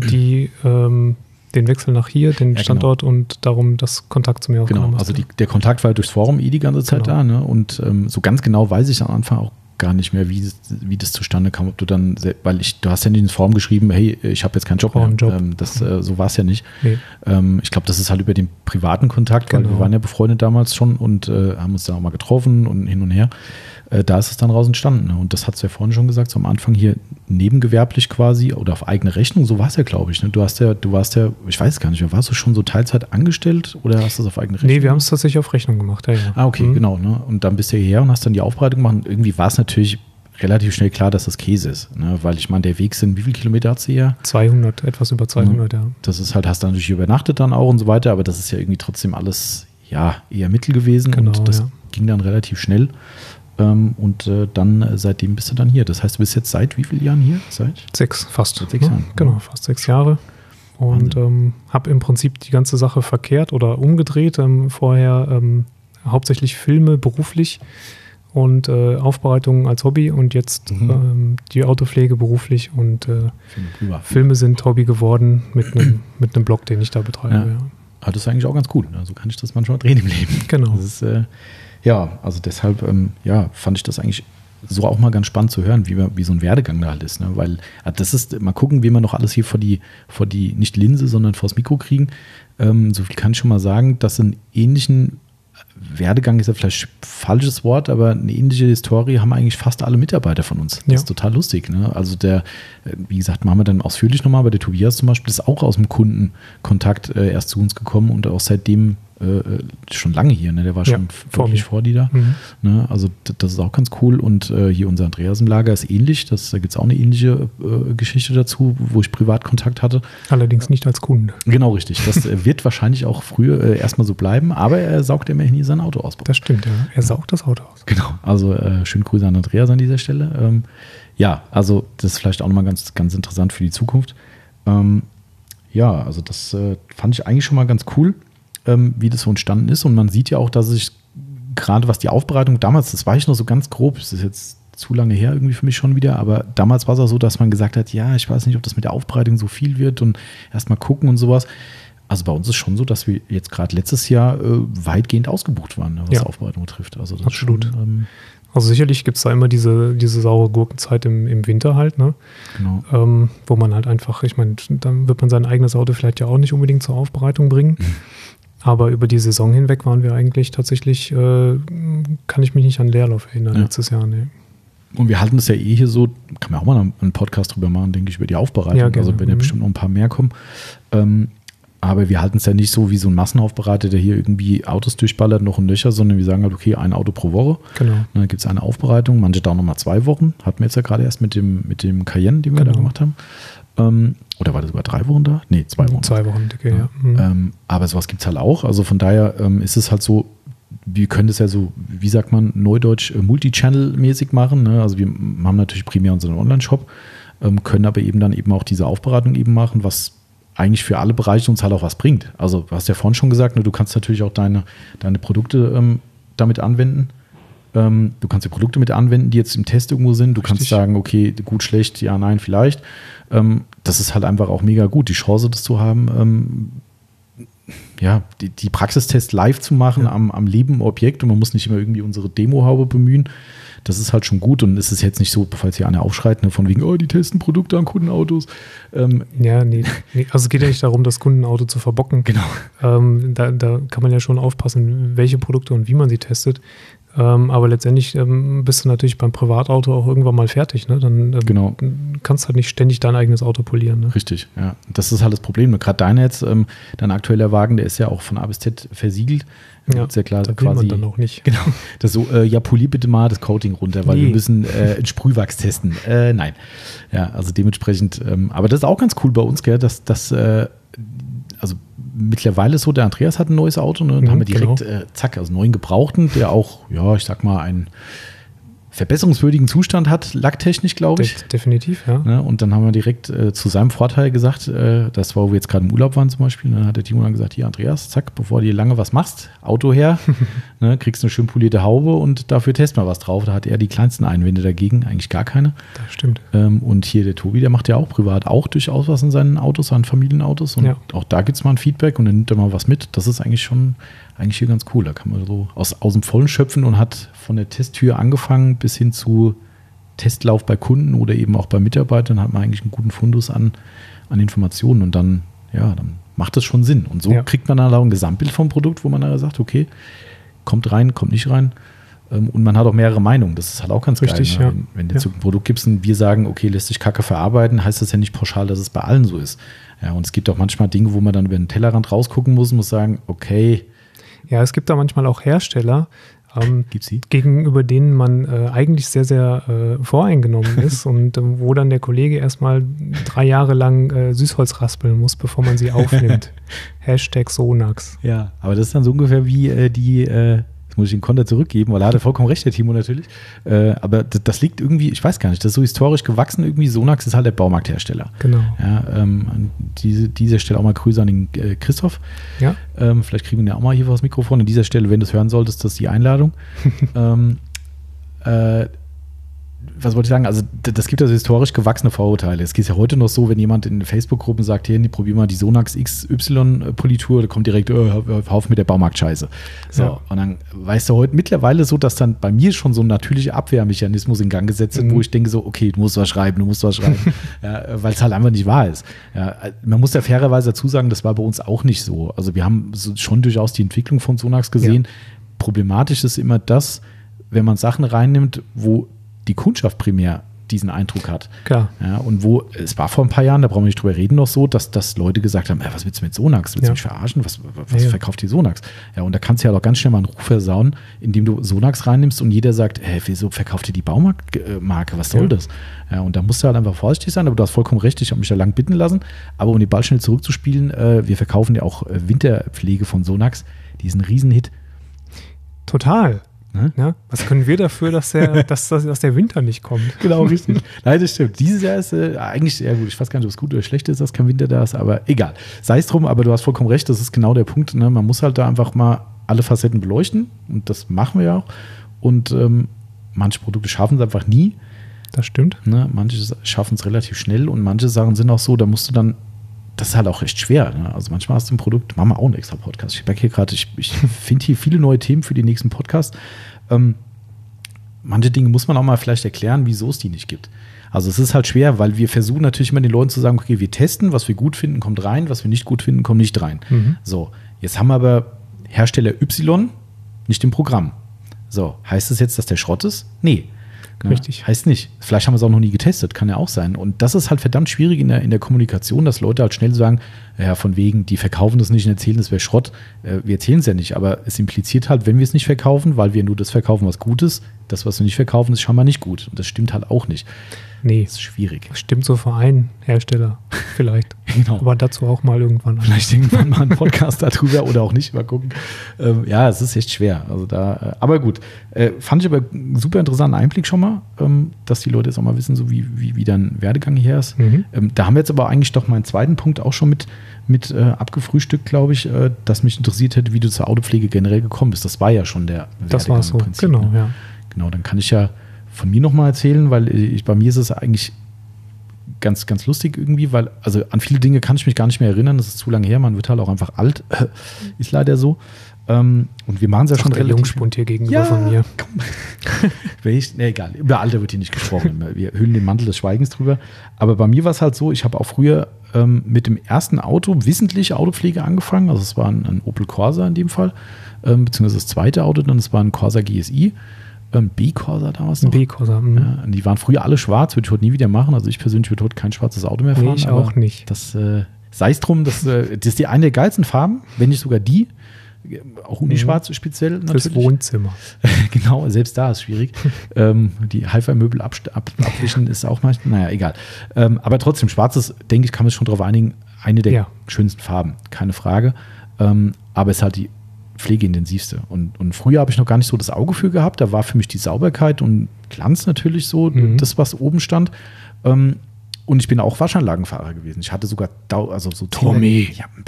den Wechsel nach hier, den Standort und darum, dass Kontakt zu mir aufgenommen hast. Genau, also der Kontakt war ja durchs Forum die ganze Zeit da. Ne? Und so ganz genau weiß ich am Anfang auch gar nicht mehr, wie das zustande kam, ob du dann, du hast ja nicht ins Forum geschrieben, hey, ich habe jetzt keinen Job mehr. So war es ja nicht. Nee. Ich glaube, das ist halt über den privaten Kontakt, weil wir waren ja befreundet damals schon und haben uns da auch mal getroffen und hin und her. Da ist es dann raus entstanden. Ne? Und das hast du ja vorhin schon gesagt, so am Anfang hier nebengewerblich quasi oder auf eigene Rechnung, so war es ja, glaube ich. Ne? Du warst ja, ich weiß gar nicht mehr, warst du schon so Teilzeit angestellt oder hast du das auf eigene Rechnung? Nee, wir haben es tatsächlich auf Rechnung gemacht. Ja. Ah, okay, genau. Ne? Und dann bist du hierher und hast dann die Aufbereitung gemacht. Und irgendwie war es natürlich relativ schnell klar, dass das Käse ist. Ne? Weil ich meine, der Weg sind, wie viele Kilometer hat sie hier? 200, etwas über 200, ja. Das ist halt, hast du natürlich übernachtet dann auch und so weiter, aber das ist ja irgendwie trotzdem alles eher Mittel gewesen und das ging dann relativ schnell. Und dann seitdem bist du dann hier. Das heißt, du bist jetzt seit wie vielen Jahren hier? Seit 6, fast. Seit 6 Jahren. Genau, fast 6 Jahre. Und habe im Prinzip die ganze Sache verkehrt oder umgedreht. Vorher hauptsächlich Filme beruflich und Aufbereitungen als Hobby und jetzt die Autopflege beruflich und Filme sind Hobby geworden mit einem Blog, den ich da betreibe. Ja. Aber das ist eigentlich auch ganz gut. Ne? So kann ich das manchmal drehen im Leben. Genau. Das ist, also deshalb fand ich das eigentlich so auch mal ganz spannend zu hören, wie so ein Werdegang da halt ist. Ne? Weil das ist, mal gucken, wie wir noch alles hier vor die nicht Linse, sondern vors Mikro kriegen. So viel kann ich schon mal sagen, dass einen ähnlichen Werdegang ist ja vielleicht ein falsches Wort, aber eine ähnliche Historie haben eigentlich fast alle Mitarbeiter von uns. Das ist total lustig. Ne? Also wie gesagt, machen wir dann ausführlich nochmal, aber der Tobias zum Beispiel ist auch aus dem Kundenkontakt erst zu uns gekommen und auch seitdem schon lange hier, ne? Der war schon wirklich vor dir da. Ne? Also das ist auch ganz cool. Und hier unser Andreas im Lager ist ähnlich. Da gibt es auch eine ähnliche Geschichte dazu, wo ich Privatkontakt hatte. Allerdings nicht als Kunde. Genau, richtig. Das wird wahrscheinlich auch früher erstmal so bleiben, aber er saugt immerhin hier sein Auto ausbaut. Das stimmt, ja. Er saugt das Auto aus. Genau, also schönen Grüße an Andreas an dieser Stelle. Ja, also das ist vielleicht auch nochmal ganz, ganz interessant für die Zukunft. Ja, also das fand ich eigentlich schon mal ganz cool, wie das so entstanden ist. Und man sieht ja auch, dass sich gerade was die Aufbereitung damals, das war ich noch so ganz grob, das ist jetzt zu lange her irgendwie für mich schon wieder, aber damals war es auch so, dass man gesagt hat, ja, ich weiß nicht, ob das mit der Aufbereitung so viel wird und erstmal gucken und sowas. Also bei uns ist schon so, dass wir jetzt gerade letztes Jahr weitgehend ausgebucht waren, was Aufbereitung betrifft. Also das absolut. Schon, also sicherlich gibt es da immer diese saure Gurkenzeit im Winter halt, ne? Genau. Wo man halt einfach, ich meine, dann wird man sein eigenes Auto vielleicht ja auch nicht unbedingt zur Aufbereitung bringen. Aber über die Saison hinweg waren wir eigentlich tatsächlich, kann ich mich nicht an Leerlauf erinnern letztes Jahr, ne. Und wir halten es ja hier so, kann man auch mal einen Podcast drüber machen, denke ich, über die Aufbereitung. Ja, gerne. Also wenn ja bestimmt noch ein paar mehr kommen. Aber wir halten es ja nicht so wie so ein Massenaufbereiter, der hier irgendwie Autos durchballert, noch ein Löcher, sondern wir sagen halt, okay, ein Auto pro Woche. Genau. Und dann gibt es eine Aufbereitung, manche dauern nochmal 2 Wochen. Hatten wir jetzt ja gerade erst mit dem Cayenne, den wir da gemacht haben. Oder war das sogar 3 Wochen da? Nee, 2 Wochen. 2 Wochen, dicke, ja. Aber sowas gibt es halt auch. Also von daher ist es halt so, wir können das ja so, wie sagt man, neudeutsch Multi-Channel-mäßig machen. Ne? Also wir haben natürlich primär unseren Online-Shop, können aber eben dann eben auch diese Aufbereitung eben machen, was eigentlich für alle Bereiche uns halt auch was bringt. Also du hast ja vorhin schon gesagt, ne, du kannst natürlich auch deine Produkte damit anwenden. Du kannst die Produkte mit anwenden, die jetzt im Test irgendwo sind. Du kannst sagen, okay, gut, schlecht, ja, nein, vielleicht. Das ist halt einfach auch mega gut, die Chance, das zu haben, die Praxistests live zu machen am lebenden Objekt und man muss nicht immer irgendwie unsere Demo-Haube bemühen. Das ist halt schon gut und es ist jetzt nicht so, falls hier einer aufschreit, ne, von wegen, die testen Produkte an Kundenautos. Nee. Also es geht ja nicht darum, das Kundenauto zu verbocken. Genau. Da kann man ja schon aufpassen, welche Produkte und wie man sie testet. Aber letztendlich bist du natürlich beim Privatauto auch irgendwann mal fertig. Ne? Dann kannst du halt nicht ständig dein eigenes Auto polieren. Ne? Richtig, ja. Das ist halt das Problem. Gerade deiner jetzt, dein aktueller Wagen, der ist ja auch von A bis Z versiegelt. Ja, ist ja klar, da will man dann auch nicht. Genau. Das so, polier bitte mal das Coating runter, weil wir müssen einen Sprühwachs testen. Nein. Ja, also dementsprechend, aber das ist auch ganz cool bei uns, gell, dass also mittlerweile ist so, der Andreas hat ein neues Auto, ne? Dann haben wir direkt, also neuen Gebrauchten, der auch, ich sag mal, einen verbesserungswürdigen Zustand hat, lacktechnisch, glaube ich. Definitiv, ja. Ne? Und dann haben wir direkt zu seinem Vorteil gesagt, das war, wo wir jetzt gerade im Urlaub waren zum Beispiel, dann hat der Timo dann gesagt, hier Andreas, zack, bevor du hier lange was machst, Auto her, ne, kriegst eine schön polierte Haube und dafür testen wir was drauf. Da hat er die kleinsten Einwände dagegen, eigentlich gar keine. Das stimmt. Und hier der Tobi, der macht ja auch privat auch durchaus was in seinen Autos, seinen Familienautos und auch da gibt es mal ein Feedback und dann nimmt er mal was mit. Das ist eigentlich hier ganz cool. Da kann man so aus dem Vollen schöpfen und hat von der Testtür angefangen bis hin zu Testlauf bei Kunden oder eben auch bei Mitarbeitern, hat man eigentlich einen guten Fundus an Informationen und dann macht das schon Sinn. Und so kriegt man dann auch ein Gesamtbild vom Produkt, wo man dann sagt, okay, kommt rein, kommt nicht rein. Und man hat auch mehrere Meinungen. Das ist halt auch ganz geil. Ne? Wenn du jetzt ein Produkt gibst und wir sagen, okay, lässt sich Kacke verarbeiten, heißt das ja nicht pauschal, dass es bei allen so ist. Ja, und es gibt auch manchmal Dinge, wo man dann über den Tellerrand rausgucken muss sagen, okay. Ja, es gibt da manchmal auch Hersteller, Gibt's sie? Gegenüber denen man eigentlich sehr, sehr voreingenommen ist und wo dann der Kollege erstmal 3 Jahre lang Süßholz raspeln muss, bevor man sie aufnimmt. #Sonax. Ja, aber das ist dann so ungefähr wie jetzt muss ich den Konter zurückgeben, weil er hatte vollkommen recht, der Timo natürlich. Aber das liegt irgendwie, ich weiß gar nicht, das ist so historisch gewachsen irgendwie. Sonax ist halt der Baumarkthersteller. Genau. Ja, an dieser Stelle auch mal Grüße an den Christoph. Ja. Vielleicht kriegen wir ja auch mal hier was Mikrofon. An dieser Stelle, wenn du es hören solltest, das ist die Einladung. Was wollte ich sagen? Also das gibt also historisch gewachsene Vorurteile. Es geht ja heute noch so, wenn jemand in Facebook-Gruppen sagt, hier, probier mal die Sonax XY-Politur, da kommt direkt, hör auf mit der Baumarktscheiße. So, ja. Und dann weißt du heute mittlerweile so, dass dann bei mir schon so ein natürlicher Abwehrmechanismus in Gang gesetzt wird, wo ich denke so, okay, du musst was schreiben. Ja, weil es halt einfach nicht wahr ist. Ja, man muss ja fairerweise dazu sagen, das war bei uns auch nicht so. Also wir haben schon durchaus die Entwicklung von Sonax gesehen. Ja. Problematisch ist immer das, wenn man Sachen reinnimmt, wo die Kundschaft primär diesen Eindruck hat. Klar. Ja, und es war vor ein paar Jahren, da brauchen wir nicht drüber reden, noch so, dass Leute gesagt haben, was willst du mit Sonax? Willst du mich verarschen? Was verkauft die Sonax? Ja, und da kannst du ja auch ganz schnell mal einen Ruf versauen, indem du Sonax reinnimmst und jeder sagt, wieso verkauft ihr die Baumarktmarke? Was soll das? Ja, und da musst du halt einfach vorsichtig sein, aber du hast vollkommen recht, ich habe mich da lang bitten lassen, aber um den Ball schnell zurückzuspielen, wir verkaufen ja auch Winterpflege von Sonax, die ist ein Riesenhit. Total. Ne? Ja, was können wir dafür, dass der Winter nicht kommt? Genau, richtig. Nein, das stimmt. Dieses Jahr ist eigentlich, ja gut, ich weiß gar nicht, ob es gut oder schlecht ist, dass kein Winter da ist, aber egal. Sei es drum, aber du hast vollkommen recht, das ist genau der Punkt. Ne? Man muss halt da einfach mal alle Facetten beleuchten und das machen wir ja auch. Und manche Produkte schaffen es einfach nie. Das stimmt. Ne? Manche schaffen es relativ schnell und manche Sachen sind auch so, da musst du dann, das ist halt auch recht schwer. Ne? Also manchmal hast du ein Produkt, machen wir auch einen extra Podcast. Ich merke hier gerade, ich finde hier viele neue Themen für die nächsten Podcasts. Manche Dinge muss man auch mal vielleicht erklären, wieso es die nicht gibt. Also es ist halt schwer, weil wir versuchen natürlich immer den Leuten zu sagen, okay, wir testen, was wir gut finden, kommt rein, was wir nicht gut finden, kommt nicht rein. So, jetzt haben wir aber Hersteller Y nicht im Programm. So, heißt das jetzt, dass der Schrott ist? Nee. Richtig. Heißt nicht. Vielleicht haben wir es auch noch nie getestet, kann ja auch sein. Und das ist halt verdammt schwierig in der Kommunikation, dass Leute halt schnell sagen, ja, von wegen, die verkaufen das nicht und erzählen, das wäre Schrott. Wir erzählen es ja nicht, aber es impliziert halt, wenn wir es nicht verkaufen, weil wir nur das verkaufen, was gut ist, das, was wir nicht verkaufen, ist scheinbar nicht gut. Und das stimmt halt auch nicht. Nee. Das ist schwierig. Das stimmt so für einen Hersteller vielleicht. Genau. Aber dazu auch mal irgendwann. Vielleicht irgendwann mal einen Podcast darüber oder auch nicht, mal gucken. Ja, es ist echt schwer. Also da, aber gut. Fand ich aber einen super interessanten Einblick schon mal, dass die Leute jetzt auch mal wissen, so wie dein Werdegang hier ist. Da haben wir jetzt aber eigentlich doch meinen zweiten Punkt auch schon mit abgefrühstückt, glaube ich, dass mich interessiert hätte, wie du zur Autopflege generell gekommen bist. Das war ja schon der Werdegang. Das war so, im Prinzip, genau, ne? ja. Genau, dann kann ich ja von mir nochmal erzählen, weil bei mir ist es eigentlich ganz, ganz lustig irgendwie, weil, also an viele Dinge kann ich mich gar nicht mehr erinnern, das ist zu lange her, man wird halt auch einfach alt, ist leider so. Und wir machen es ja schon relativ... Der Jungspund hier gegenüber von mir. Egal, über Alter wird hier nicht gesprochen, wir hüllen den Mantel des Schweigens drüber, aber bei mir war es halt so, ich habe auch früher mit dem ersten Auto wissentlich Autopflege angefangen, also es war ein Opel Corsa in dem Fall, beziehungsweise das zweite Auto dann, das war ein Corsa GSI, B-Corsa damals noch. B-Corsa. Ja, die waren früher alle schwarz, würde ich heute nie wieder machen. Also ich persönlich würde heute kein schwarzes Auto mehr fahren. Nee, ich auch nicht. Das sei es drum, das ist die eine der geilsten Farben, wenn nicht sogar die. Auch unischwarz speziell natürlich. Fürs Wohnzimmer. Genau, selbst da ist schwierig. Die Hi-Fi-Möbel abwischen ist auch manchmal, naja, egal. Aber trotzdem, schwarzes, denke ich, kann man schon darauf einigen, eine der schönsten Farben, keine Frage. Aber es ist halt die pflegeintensivste. Und früher habe ich noch gar nicht so das Auge für gehabt. Da war für mich die Sauberkeit und Glanz natürlich so, das, was oben stand. Und ich bin auch Waschanlagenfahrer gewesen. Ich hatte sogar, so Tommy.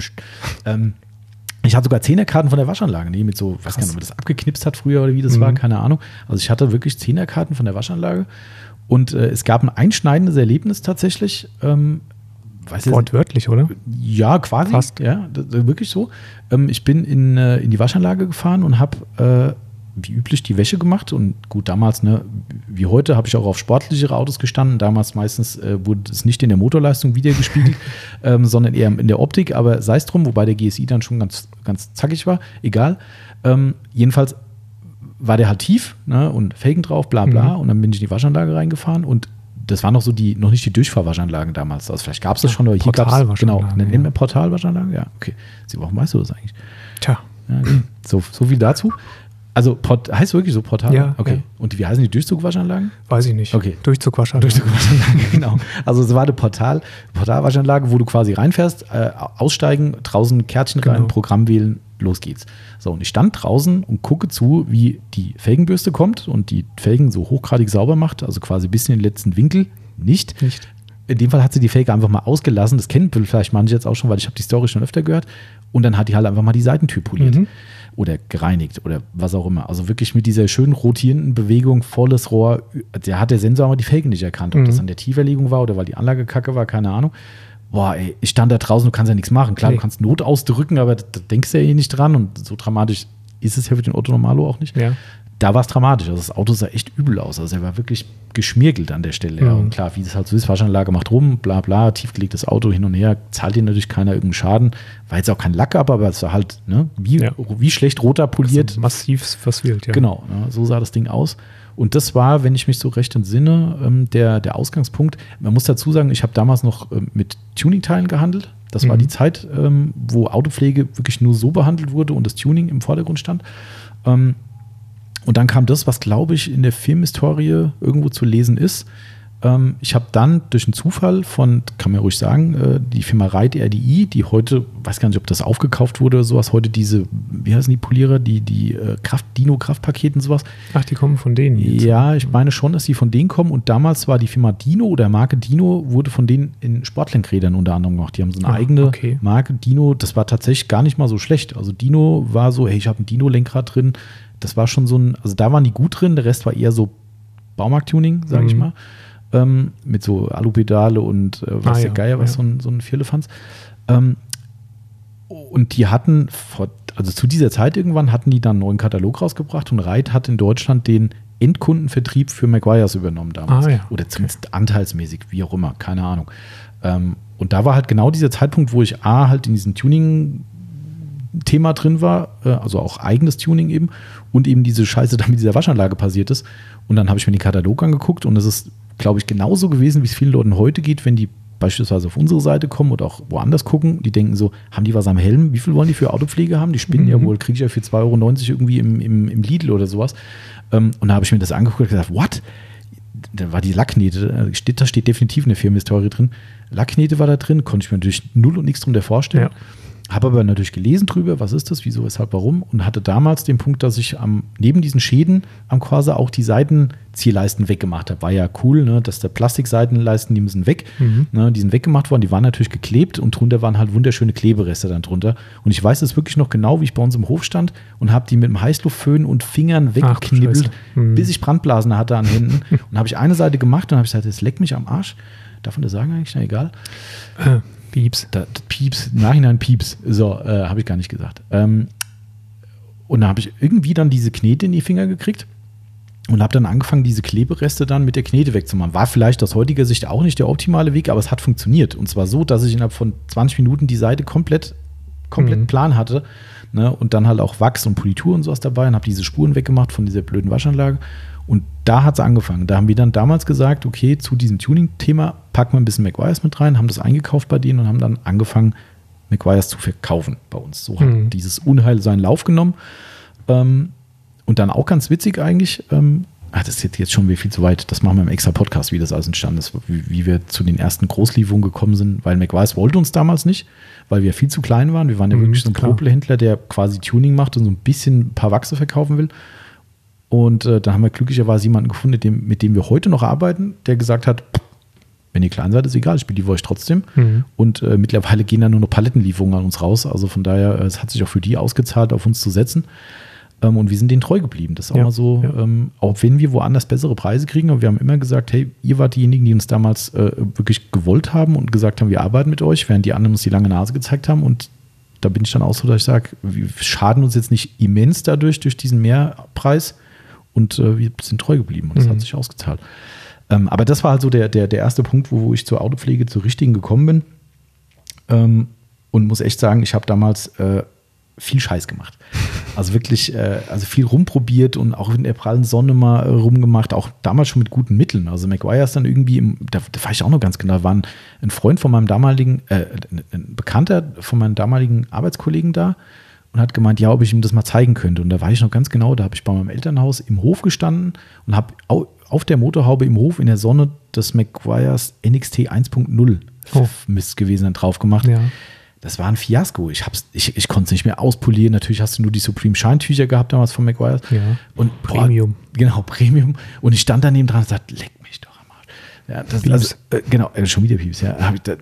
Ich hatte sogar 10er-Karten von der Waschanlage, mit so, weiß gar nicht, ob man das abgeknipst hat früher oder wie das war, keine Ahnung. Also ich hatte wirklich 10er-Karten von der Waschanlage. Und es gab ein einschneidendes Erlebnis tatsächlich. Wortwörtlich, oder? Ja, quasi. Fast. Ja, wirklich so. Ich bin in die Waschanlage gefahren und habe wie üblich die Wäsche gemacht. Und gut, damals, wie heute, habe ich auch auf sportlichere Autos gestanden. Damals meistens wurde es nicht in der Motorleistung wiedergespiegelt, sondern eher in der Optik. Aber sei es drum, wobei der GSI dann schon ganz, ganz zackig war. Egal. Jedenfalls war der halt tief, und Felgen drauf, bla bla. Und dann bin ich in die Waschanlage reingefahren und das waren noch so noch nicht die Durchfahrwaschanlagen damals. Also vielleicht gab es das schon, aber hier gab es, genau, nennen wir Portalwaschanlagen? Ja, okay. Warum weißt du das eigentlich? Tja. Ja, so viel dazu. Also heißt wirklich so Portal? Ja. Okay. Ja. Und wie heißen die Durchzugwaschanlagen? Weiß ich nicht. Okay. Durchzugwaschanlagen, genau. Also es war eine Portalwaschanlage, wo du quasi reinfährst, aussteigen, draußen Kärtchen rein, Programm wählen, los geht's. So, und ich stand draußen und gucke zu, wie die Felgenbürste kommt und die Felgen so hochgradig sauber macht, also quasi bis in den letzten Winkel. Nicht. In dem Fall hat sie die Felge einfach mal ausgelassen. Das kennen vielleicht manche jetzt auch schon, weil ich habe die Story schon öfter gehört. Und dann hat die halt einfach mal die Seitentür poliert. Oder gereinigt oder was auch immer. Also wirklich mit dieser schönen rotierenden Bewegung, volles Rohr. Da hat der Sensor aber die Felgen nicht erkannt. Ob das an der Tieferlegung war oder weil die Anlage kacke war, keine Ahnung. Boah, ey, ich stand da draußen, du kannst ja nichts machen. Klar, du kannst Not ausdrücken, aber da denkst du ja eh nicht dran. Und so dramatisch ist es ja für den Otto Normalo auch nicht. Ja. Da war es dramatisch. Also das Auto sah echt übel aus. Also er war wirklich geschmirgelt an der Stelle. Ja. Und klar, wie das halt so ist, Waschanlage macht rum, bla bla, tiefgelegtes Auto hin und her, zahlt dir natürlich keiner irgendeinen Schaden. War jetzt auch kein Lack ab, aber es war halt, wie schlecht roter poliert. Also massiv verswillt, ja. Genau, so sah das Ding aus. Und das war, wenn ich mich so recht entsinne, der Ausgangspunkt. Man muss dazu sagen, ich habe damals noch mit Tuning-Teilen gehandelt. Das war die Zeit, wo Autopflege wirklich nur so behandelt wurde und das Tuning im Vordergrund stand. Und dann kam das, was, glaube ich, in der Filmhistorie irgendwo zu lesen ist. Ich habe dann durch einen Zufall kann man ruhig sagen, die Firma Reit RDI, die heute, weiß gar nicht, ob das aufgekauft wurde oder sowas, heute diese, wie heißen die Polierer, die Dino-Kraftpakete und sowas. Ach, die kommen von denen jetzt. Ja, ich meine schon, dass die von denen kommen und damals war die Firma Dino oder Marke Dino, wurde von denen in Sportlenkrädern unter anderem gemacht. Die haben so eine eigene Marke Dino, das war tatsächlich gar nicht mal so schlecht. Also Dino war so, hey, ich habe ein Dino-Lenkrad drin, das war schon so also da waren die gut drin, der Rest war eher so Baumarkt-Tuning, sage ich mal. Mit so Alupedale und was der Geier, was so ein Vierlefanz. Und die hatten, also zu dieser Zeit irgendwann, hatten die dann einen neuen Katalog rausgebracht und Reit hat in Deutschland den Endkundenvertrieb für Meguiars übernommen damals. Oder zumindest anteilsmäßig, wie auch immer, keine Ahnung. Und da war halt genau dieser Zeitpunkt, wo ich halt in diesem Tuning-Thema drin war, also auch eigenes Tuning eben, und eben diese Scheiße da mit dieser Waschanlage passiert ist. Und dann habe ich mir den Katalog angeguckt und es ist, glaube ich, genauso gewesen, wie es vielen Leuten heute geht, wenn die beispielsweise auf unsere Seite kommen oder auch woanders gucken. Die denken so, haben die was am Helm? Wie viel wollen die für Autopflege haben? Die spinnen ja wohl, kriege ich ja für 2,90 Euro irgendwie im Lidl oder sowas. Und da habe ich mir das angeguckt und gesagt, what? Da war die Lackknete, da steht definitiv eine Firmenhistorie drin. Lackknete war da drin, konnte ich mir natürlich null und nichts drunter vorstellen. Ja. Habe aber natürlich gelesen drüber, was ist das, wieso, weshalb, warum, und hatte damals den Punkt, dass ich neben diesen Schäden am Corsa auch die Seitenziehleisten weggemacht habe. War ja cool, ne, dass der Plastikseitenleisten, die müssen weg, ne, die sind weggemacht worden, die waren natürlich geklebt und drunter waren halt wunderschöne Klebereste dann drunter. Und ich weiß es wirklich noch genau, wie ich bei uns im Hof stand und habe die mit dem Heißluftföhn und Fingern weggeknibbelt, bis ich Brandblasen hatte an Händen. Und habe ich eine Seite gemacht und habe ich gesagt, das leckt mich am Arsch. Darf man das sagen eigentlich? Na, egal. Pieps. Pieps, im Nachhinein Pieps. So, habe ich gar nicht gesagt. Und da habe ich irgendwie dann diese Knete in die Finger gekriegt und habe dann angefangen, diese Klebereste dann mit der Knete wegzumachen. War vielleicht aus heutiger Sicht auch nicht der optimale Weg, aber es hat funktioniert. Und zwar so, dass ich innerhalb von 20 Minuten die Seite komplett plan hatte. Ne? Und dann halt auch Wachs und Politur und sowas dabei und habe diese Spuren weggemacht von dieser blöden Waschanlage. Und da hat es angefangen. Da haben wir dann damals gesagt, okay, zu diesem Tuning-Thema packen wir ein bisschen Meguiars mit rein, haben das eingekauft bei denen und haben dann angefangen, Meguiars zu verkaufen bei uns. So hat dieses Unheil seinen Lauf genommen. Und dann auch ganz witzig eigentlich, das ist jetzt schon wieder viel zu weit, das machen wir im extra Podcast, wie das alles entstanden ist, wie wir zu den ersten Großlieferungen gekommen sind, weil Meguiars wollte uns damals nicht, weil wir viel zu klein waren. Wir waren ja wirklich so ein Popelhändler, der quasi Tuning macht und so ein paar Wachse verkaufen will. Und dann haben wir glücklicherweise jemanden gefunden, mit dem wir heute noch arbeiten, der gesagt hat, wenn ihr klein seid, ist egal, ich beliefere euch trotzdem. Und mittlerweile gehen dann nur noch Palettenlieferungen an uns raus. Also von daher, es hat sich auch für die ausgezahlt, auf uns zu setzen. Und wir sind denen treu geblieben. Das ist auch mal so, auch wenn wir woanders bessere Preise kriegen, aber wir haben immer gesagt, hey, ihr wart diejenigen, die uns damals wirklich gewollt haben und gesagt haben, wir arbeiten mit euch, während die anderen uns die lange Nase gezeigt haben. Und da bin ich dann auch so, dass ich sage, wir schaden uns jetzt nicht immens durch diesen Mehrpreis. Und wir sind treu geblieben und das hat sich ausgezahlt. Aber das war halt so der erste Punkt, wo ich zur Autopflege, zur richtigen gekommen bin. Und muss echt sagen, ich habe damals viel Scheiß gemacht. Also wirklich, viel rumprobiert und auch in der prallen Sonne mal rumgemacht, auch damals schon mit guten Mitteln. Also Meguiars dann irgendwie, da war ich auch noch ganz genau, war ein Freund von meinem damaligen, ein Bekannter von meinem damaligen Arbeitskollegen da, und hat gemeint, ja, ob ich ihm das mal zeigen könnte. Und da weiß ich noch ganz genau, da habe ich bei meinem Elternhaus im Hof gestanden und habe auf der Motorhaube im Hof in der Sonne das Meguiars NXT 1.0 Mist gewesen dann drauf gemacht. Ja. Das war ein Fiasko. Ich konnte es nicht mehr auspolieren. Natürlich hast du nur die Supreme Shine-Tücher gehabt damals von Meguiars. Ja. Und Premium. Genau, Premium. Und ich stand daneben dran und sagte, leck mich doch am Arsch. Ja, genau, schon wieder Pieps. Ja,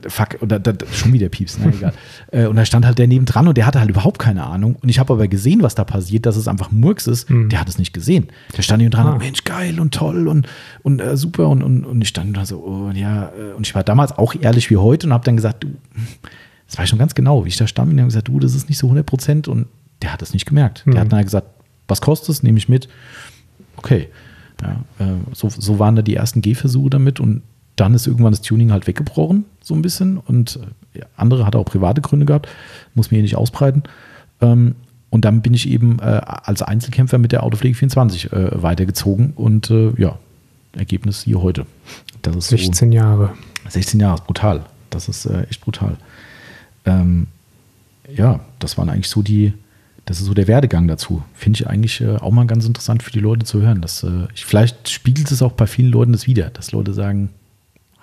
schon wieder Pieps, na egal. Und da stand halt der neben dran und der hatte halt überhaupt keine Ahnung. Und ich habe aber gesehen, was da passiert, dass es einfach Murks ist. Der hat es nicht gesehen. Der stand neben dran und Mensch, geil und toll und super. Und ich stand da so, und ich war damals auch ehrlich wie heute und habe dann gesagt, du, das war schon ganz genau, wie ich da stand und habe gesagt, du, das ist nicht so 100%, und der hat das nicht gemerkt. Der hat dann gesagt, was kostet es, nehme ich mit. Okay. Ja, so waren da die ersten Gehversuche damit, und dann ist irgendwann das Tuning halt weggebrochen, so ein bisschen, und andere hat auch private Gründe gehabt, muss mir hier nicht ausbreiten. Und dann bin ich eben als Einzelkämpfer mit der Autopflege 24 weitergezogen und Ergebnis hier heute. Das ist 16 Jahre. 16 Jahre, ist brutal. Das ist echt brutal. Das waren eigentlich das ist so der Werdegang dazu. Finde ich eigentlich auch mal ganz interessant für die Leute zu hören. Vielleicht spiegelt es auch bei vielen Leuten das wider, dass Leute sagen,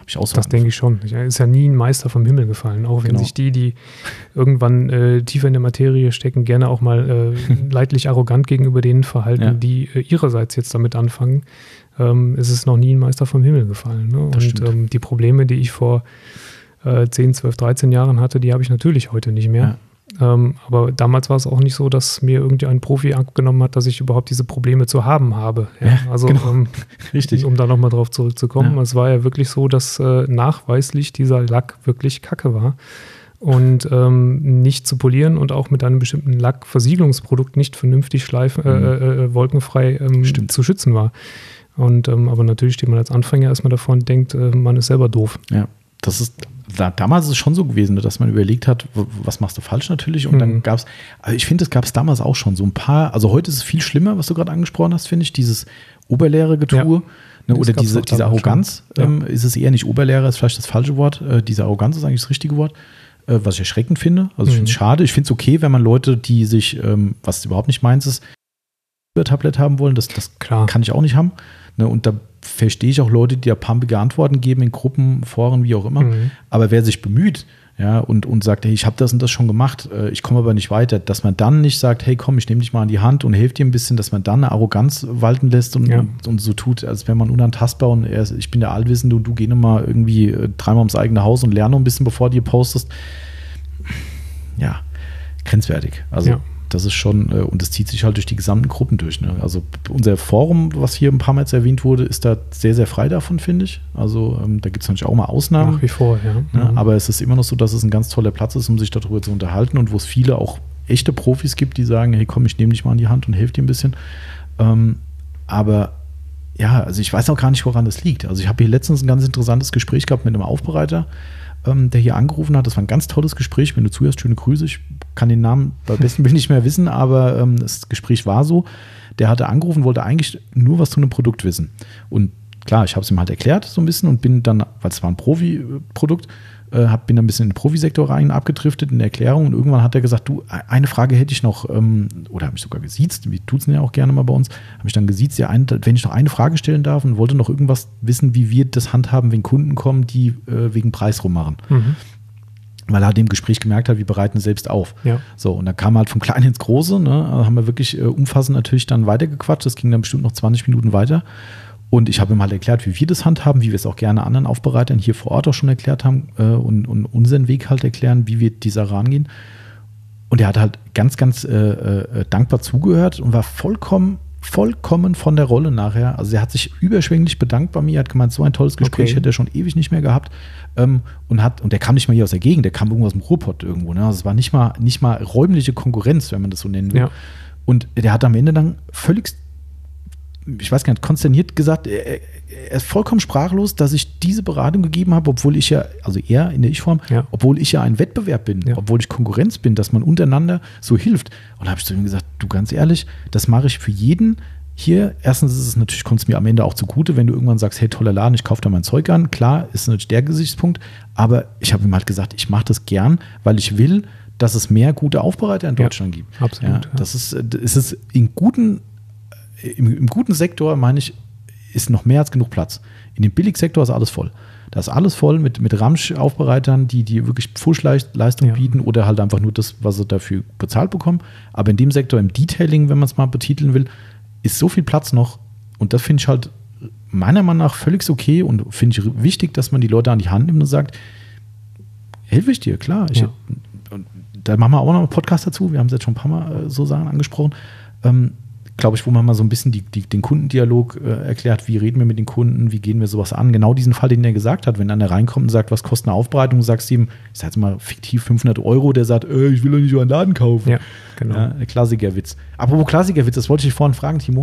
ich auch so. Das denke ich schon. Ist ja nie ein Meister vom Himmel gefallen. Auch wenn sich die irgendwann tiefer in der Materie stecken, gerne auch mal leidlich arrogant gegenüber denen verhalten, die ihrerseits jetzt damit anfangen. Es ist noch nie ein Meister vom Himmel gefallen. Ne? Und die Probleme, die ich vor 10, 12, 13 Jahren hatte, die habe ich natürlich heute nicht mehr. Ja. Aber damals war es auch nicht so, dass mir irgendein Profi abgenommen hat, dass ich überhaupt diese Probleme zu haben habe. Ja, also, genau. Richtig. Um da nochmal drauf zurückzukommen, es war ja wirklich so, dass nachweislich dieser Lack wirklich Kacke war und nicht zu polieren und auch mit einem bestimmten Lackversiegelungsprodukt nicht vernünftig wolkenfrei zu schützen war. Und aber natürlich steht man als Anfänger erstmal davor und denkt, man ist selber doof. Ja, damals ist es schon so gewesen, dass man überlegt hat, was machst du falsch natürlich. Und dann gab es, also ich finde, es gab es damals auch schon so ein paar, also heute ist es viel schlimmer, was du gerade angesprochen hast, finde ich, dieses Oberlehrergetue, oder diese Arroganz. Ist es eher nicht Oberlehrer, ist vielleicht das falsche Wort. Diese Arroganz ist eigentlich das richtige Wort, was ich erschreckend finde. Also ich finde es schade. Ich finde es okay, wenn man Leute, die sich, was überhaupt nicht meins ist, Tablett haben wollen, das kann ich auch nicht haben. Und da verstehe ich auch Leute, die da pumpige Antworten geben in Gruppen, Foren, wie auch immer. Aber wer sich bemüht, und sagt, hey, ich habe das und das schon gemacht, ich komme aber nicht weiter, dass man dann nicht sagt, hey, komm, ich nehme dich mal an die Hand und helfe dir ein bisschen, dass man dann eine Arroganz walten lässt und so tut, als wäre man unantastbar und ich bin der Allwissende und du geh nochmal irgendwie dreimal ums eigene Haus und lerne ein bisschen, bevor du dir postest. Ja, grenzwertig. Also das ist schon, und das zieht sich halt durch die gesamten Gruppen durch. Ne? Also unser Forum, was hier ein paar Mal jetzt erwähnt wurde, ist da sehr, sehr frei davon, finde ich. Also da gibt es natürlich auch mal Ausnahmen. Nach wie vor, Ne? Aber es ist immer noch so, dass es ein ganz toller Platz ist, um sich darüber zu unterhalten und wo es viele auch echte Profis gibt, die sagen, hey komm, ich nehme dich mal an die Hand und helfe dir ein bisschen. Aber ja, also ich weiß auch gar nicht, woran das liegt. Also ich habe hier letztens ein ganz interessantes Gespräch gehabt mit einem Aufbereiter, der hier angerufen hat. Das war ein ganz tolles Gespräch. Wenn du zuhörst, schöne Grüße. Ich kann den Namen bei besten Willen nicht mehr wissen, aber das Gespräch war so. Der hatte angerufen, wollte eigentlich nur was zu einem Produkt wissen. Und klar, ich habe es ihm halt erklärt so ein bisschen und bin dann, weil es war ein Profi-Produkt, bin dann ein bisschen in den Profisektor rein abgedriftet in der Erklärung und irgendwann hat er gesagt, du, eine Frage hätte ich noch, oder habe mich sogar gesiezt, wir tun es ja auch gerne mal bei uns, habe mich dann gesiezt, wenn ich noch eine Frage stellen darf und wollte noch irgendwas wissen, wie wir das handhaben, wenn Kunden kommen, die wegen Preis rummachen. Weil er dem Gespräch gemerkt hat, wir bereiten selbst auf. Ja. So, und dann kam halt vom Kleinen ins Große, ne, haben wir wirklich umfassend natürlich dann weitergequatscht, das ging dann bestimmt noch 20 Minuten weiter. Und ich habe ihm halt erklärt, wie wir das handhaben, wie wir es auch gerne anderen Aufbereitern hier vor Ort auch schon erklärt haben und unseren Weg halt erklären, wie wir dieser rangehen. Und er hat halt ganz, ganz dankbar zugehört und war vollkommen von der Rolle nachher. Also er hat sich überschwänglich bedankt bei mir, hat gemeint, so ein tolles Gespräch hätte er schon ewig nicht mehr gehabt. Und der kam nicht mal hier aus der Gegend, der kam irgendwo aus dem Ruhrpott irgendwo. Ne? Also es war nicht mal räumliche Konkurrenz, wenn man das so nennen will. Ja. Und der hat am Ende dann völlig, ich weiß gar nicht, konsterniert gesagt, er ist vollkommen sprachlos, dass ich diese Beratung gegeben habe, obwohl ich ja, also er in der Ich-Form, obwohl ich ja ein Wettbewerb bin, obwohl ich Konkurrenz bin, dass man untereinander so hilft. Und da habe ich zu ihm gesagt, du, ganz ehrlich, das mache ich für jeden hier. Erstens ist es natürlich, kommt es mir am Ende auch zugute, wenn du irgendwann sagst, hey, toller Laden, ich kaufe da mein Zeug an. Klar, ist natürlich der Gesichtspunkt, aber ich habe ihm halt gesagt, ich mache das gern, weil ich will, dass es mehr gute Aufbereiter in Deutschland gibt. Absolut. Das ist im guten Sektor, meine ich, ist noch mehr als genug Platz. In dem Billigsektor ist alles voll. Da ist alles voll mit Ramsch-Aufbereitern, die wirklich Pfuschleistung bieten oder halt einfach nur das, was sie dafür bezahlt bekommen. Aber in dem Sektor, im Detailing, wenn man es mal betiteln will, ist so viel Platz noch. Und das finde ich halt meiner Meinung nach völlig okay und finde ich wichtig, dass man die Leute an die Hand nimmt und sagt, helfe ich dir, klar. Da machen wir auch noch einen Podcast dazu. Wir haben es jetzt schon ein paar Mal so Sachen angesprochen. Glaube ich, wo man mal so ein bisschen den Kundendialog erklärt, wie reden wir mit den Kunden, wie gehen wir sowas an. Genau diesen Fall, den er gesagt hat, wenn einer reinkommt und sagt, was kostet eine Aufbereitung, sagst du ihm, ich sage jetzt mal fiktiv 500 €, der sagt, ich will doch nicht über einen Laden kaufen. Ja, genau. Der Klassikerwitz. Apropos Klassikerwitz, das wollte ich vorhin fragen, Timo,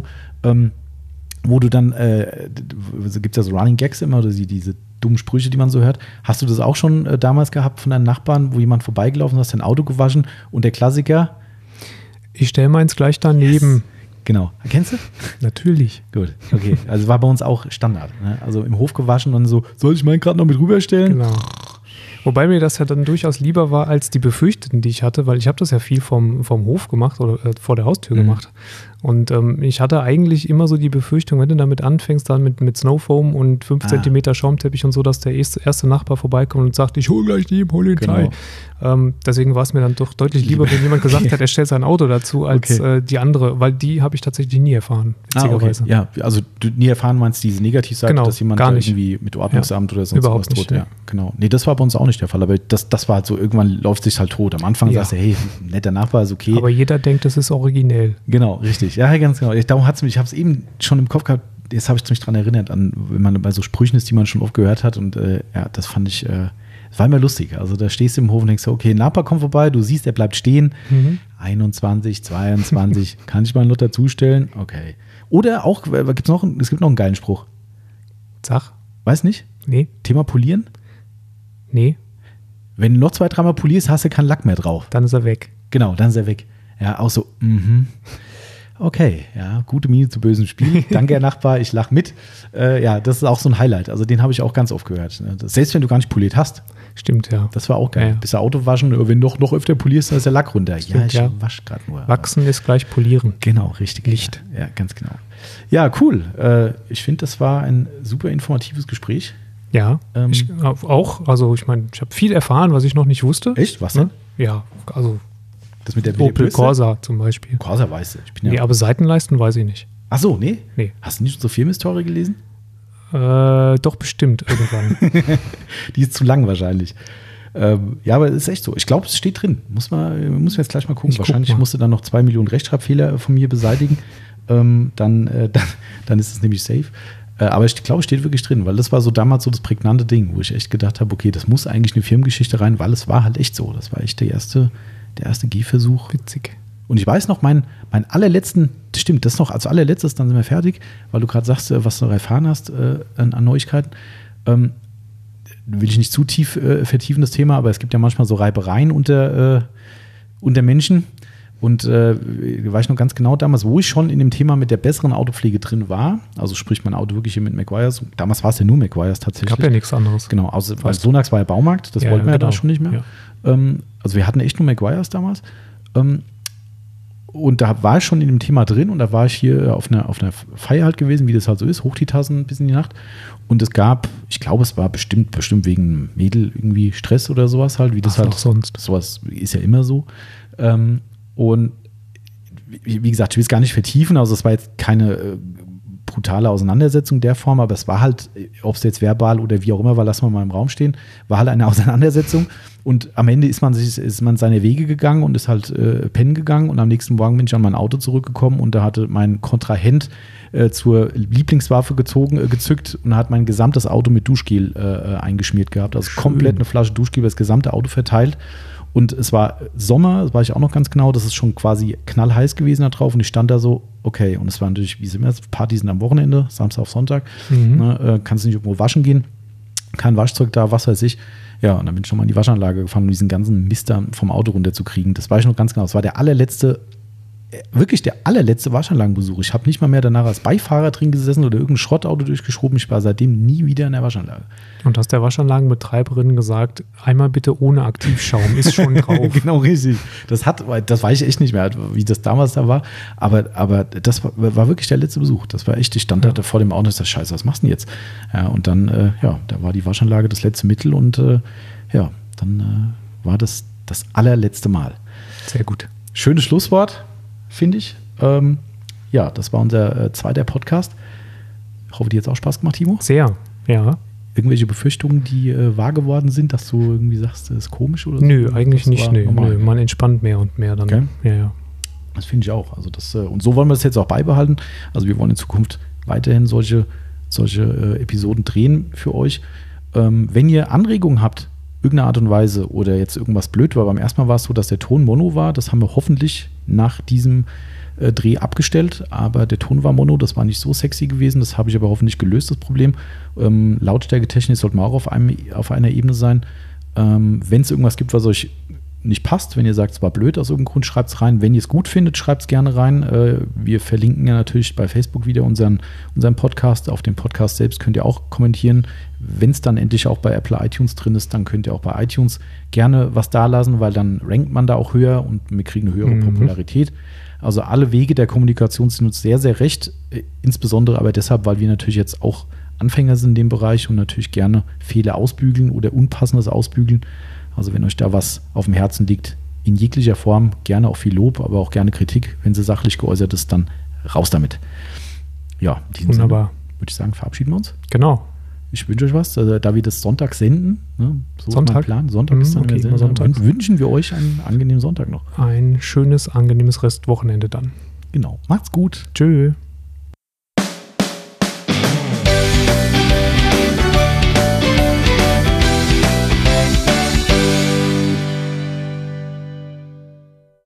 wo du dann, gibt es ja so Running Gags immer, oder diese dummen Sprüche, die man so hört. Hast du das auch schon damals gehabt von deinen Nachbarn, wo jemand vorbeigelaufen ist, hast dein Auto gewaschen und der Klassiker? Ich stelle meins gleich daneben. Yes. Genau. Kennst du? Natürlich. Gut, okay. Also war bei uns auch Standard. Ne? Also im Hof gewaschen und so, soll ich meinen gerade noch mit rüberstellen? Genau. Wobei mir das ja dann durchaus lieber war als die Befürchteten, die ich hatte, weil ich habe das ja viel vom Hof gemacht oder vor der Haustür gemacht. Und ich hatte eigentlich immer so die Befürchtung, wenn du damit anfängst, dann mit Snowfoam und 5 Zentimeter Schaumteppich und so, dass der erste Nachbar vorbeikommt und sagt, ich hole gleich die Polizei. Genau. Deswegen war es mir dann doch deutlich lieber, wenn jemand gesagt hat, er stellt sein Auto dazu, als die andere, weil die habe ich tatsächlich nie erfahren, witzigerweise. Okay. Ja, also du nie erfahren meinst diese Negativseite, dass jemand da irgendwie mit Ordnungsamt oder sonst was droht. Ja, genau. Nee, das war bei uns auch nicht der Fall, aber das war halt so, irgendwann läuft sich halt tot. Am Anfang sagst du, hey, netter Nachbar ist okay. Aber jeder denkt, das ist originell. Genau, richtig. Ja, ganz genau. Ich habe es eben schon im Kopf gehabt, jetzt habe ich mich daran erinnert, wenn man bei so Sprüchen ist, die man schon oft gehört hat und das fand ich, war immer lustig. Also da stehst du im Hof und denkst so, okay, Nachbar kommt vorbei, du siehst, er bleibt stehen, 21, 22, kann ich mal einen Luther zustellen? Okay. Oder auch, es gibt noch einen geilen Spruch. Sag. Weiß nicht? Nee. Thema Polieren? Nee. Wenn du noch 2-3 Mal polierst, hast du keinen Lack mehr drauf. Dann ist er weg. Genau, dann ist er weg. Ja, auch so, Okay, ja, gute Miene zu bösem Spiel. Danke, Herr Nachbar, ich lach mit. Ja, das ist auch so ein Highlight. Also den habe ich auch ganz oft gehört. Selbst wenn du gar nicht poliert hast. Stimmt, ja. Das war auch geil. Ja. Bis der Auto waschen, wenn du noch öfter polierst, dann ist der Lack runter. Stimmt, ja, ich wasche gerade nur. Wachsen ist gleich polieren. Genau, richtig. Licht. Ja, ganz genau. Ja, cool. Ich finde, das war ein super informatives Gespräch. Ja, ich auch. Also ich meine, ich habe viel erfahren, was ich noch nicht wusste. Echt? Was denn? Ja, also das mit der Opel Corsa zum Beispiel. Corsa weißt du. Nee, aber Seitenleisten weiß ich nicht. Ach so, nee? Nee. Hast du nicht unsere Firmenhistorie gelesen? Doch, bestimmt irgendwann. Die ist zu lang wahrscheinlich. Ja, aber es ist echt so. Ich glaube, es steht drin. Muss man jetzt gleich mal gucken. Wahrscheinlich musste dann noch 2 Millionen Rechtschreibfehler von mir beseitigen. Dann ist es nämlich safe. Aber ich glaube, es steht wirklich drin, weil das war so damals so das prägnante Ding, wo ich echt gedacht habe, okay, das muss eigentlich eine Firmengeschichte rein, weil es war halt echt so. Das war echt der erste Gehversuch. Witzig. Und ich weiß noch, mein allerletzten, das stimmt, das noch als allerletztes, dann sind wir fertig, weil du gerade sagst, was du erfahren hast an Neuigkeiten. Will ich nicht zu tief vertiefen, das Thema, aber es gibt ja manchmal so Reibereien unter Menschen. Und weiß ich noch ganz genau damals, wo ich schon in dem Thema mit der besseren Autopflege drin war, also sprich mein Auto wirklich hier mit Meguiar's, damals war es ja nur Meguiar's tatsächlich. Gab ja nichts anderes. Genau, weil Sonax war ja Baumarkt, das wollten wir ja da schon nicht mehr. Ja. Also wir hatten echt nur Meguiar's damals. Und da war ich schon in dem Thema drin und da war ich hier auf einer Feier halt gewesen, wie das halt so ist, hoch die Tassen bis in die Nacht. Und es gab, ich glaube, es war bestimmt wegen Mädel irgendwie Stress oder sowas halt, wie das halt sonst. Sowas ist ja immer so. Und wie gesagt, ich will es gar nicht vertiefen, also es war jetzt keine brutale Auseinandersetzung der Form, aber es war halt, ob es jetzt verbal oder wie auch immer war, lassen wir mal im Raum stehen, war halt eine Auseinandersetzung und am Ende ist man seine Wege gegangen und ist halt pennen gegangen und am nächsten Morgen bin ich an mein Auto zurückgekommen und da hatte mein Kontrahent zur Lieblingswaffe gezückt und hat mein gesamtes Auto mit Duschgel eingeschmiert gehabt, also komplett eine Flasche Duschgel über das gesamte Auto verteilt. Und es war Sommer, das weiß ich auch noch ganz genau, das ist schon quasi knallheiß gewesen da drauf und ich stand da so, okay, und es war natürlich, wie es immer ist, Partys sind am Wochenende, Samstag auf Sonntag, kannst du nicht irgendwo waschen gehen, kein Waschzeug da, was weiß ich. Ja, und dann bin ich schon mal in die Waschanlage gefahren, um diesen ganzen Mist vom Auto runterzukriegen. Das weiß ich noch ganz genau, das war der allerletzte Waschanlagenbesuch. Ich habe nicht mal mehr danach als Beifahrer drin gesessen oder irgendein Schrottauto durchgeschoben. Ich war seitdem nie wieder in der Waschanlage. Und hast der Waschanlagenbetreiberin gesagt, einmal bitte ohne Aktivschaum, ist schon drauf. Genau, richtig. Das weiß ich echt nicht mehr, wie das damals da war. Aber das war wirklich der letzte Besuch. Das war echt, ich stand da vor dem Auto und dachte, scheiße, was machst du denn jetzt? Ja, und dann, da war die Waschanlage das letzte Mittel und dann war das allerletzte Mal. Sehr gut. Schönes Schlusswort, finde ich. Das war unser zweiter Podcast. Ich hoffe, dir hat es auch Spaß gemacht, Timo. Sehr, ja. Irgendwelche Befürchtungen, die wahr geworden sind, dass du irgendwie sagst, das ist komisch oder so? Nö, eigentlich nicht. Nö, man entspannt mehr und mehr dann. Okay. Ja. Das finde ich auch. Also und so wollen wir es jetzt auch beibehalten. Also wir wollen in Zukunft weiterhin solche Episoden drehen für euch. Wenn ihr Anregungen habt, irgendeine Art und Weise oder jetzt irgendwas blöd war, beim ersten Mal war es so, dass der Ton Mono war. Das haben wir hoffentlich nach diesem Dreh abgestellt, aber der Ton war Mono, das war nicht so sexy gewesen, das habe ich aber hoffentlich gelöst, das Problem. Lautstärketechnisch sollten wir auch auf einer Ebene sein. Wenn es irgendwas gibt, was euch nicht passt, wenn ihr sagt, es war blöd aus irgendeinem Grund, schreibt es rein. Wenn ihr es gut findet, schreibt es gerne rein. Wir verlinken ja natürlich bei Facebook wieder unseren Podcast. Auf dem Podcast selbst könnt ihr auch kommentieren. Wenn es dann endlich auch bei Apple iTunes drin ist, dann könnt ihr auch bei iTunes gerne was da lassen, weil dann rankt man da auch höher und wir kriegen eine höhere Popularität. Also alle Wege der Kommunikation sind uns sehr, sehr recht. Insbesondere aber deshalb, weil wir natürlich jetzt auch Anfänger sind in dem Bereich und natürlich gerne Fehler ausbügeln oder Unpassendes ausbügeln. Also wenn euch da was auf dem Herzen liegt, in jeglicher Form, gerne auch viel Lob, aber auch gerne Kritik. Wenn sie sachlich geäußert ist, dann raus damit. Ja, in diesem Sinne würde ich sagen, verabschieden wir uns. Genau. Ich wünsche euch was, da wir das Sonntag senden. Ne, so Sonntag? ist mein Plan. Sonntag ist dann okay, Sendung. Sonntag. Und wünschen wir euch einen angenehmen Sonntag noch. Ein schönes, angenehmes Restwochenende dann. Genau. Macht's gut. Tschö.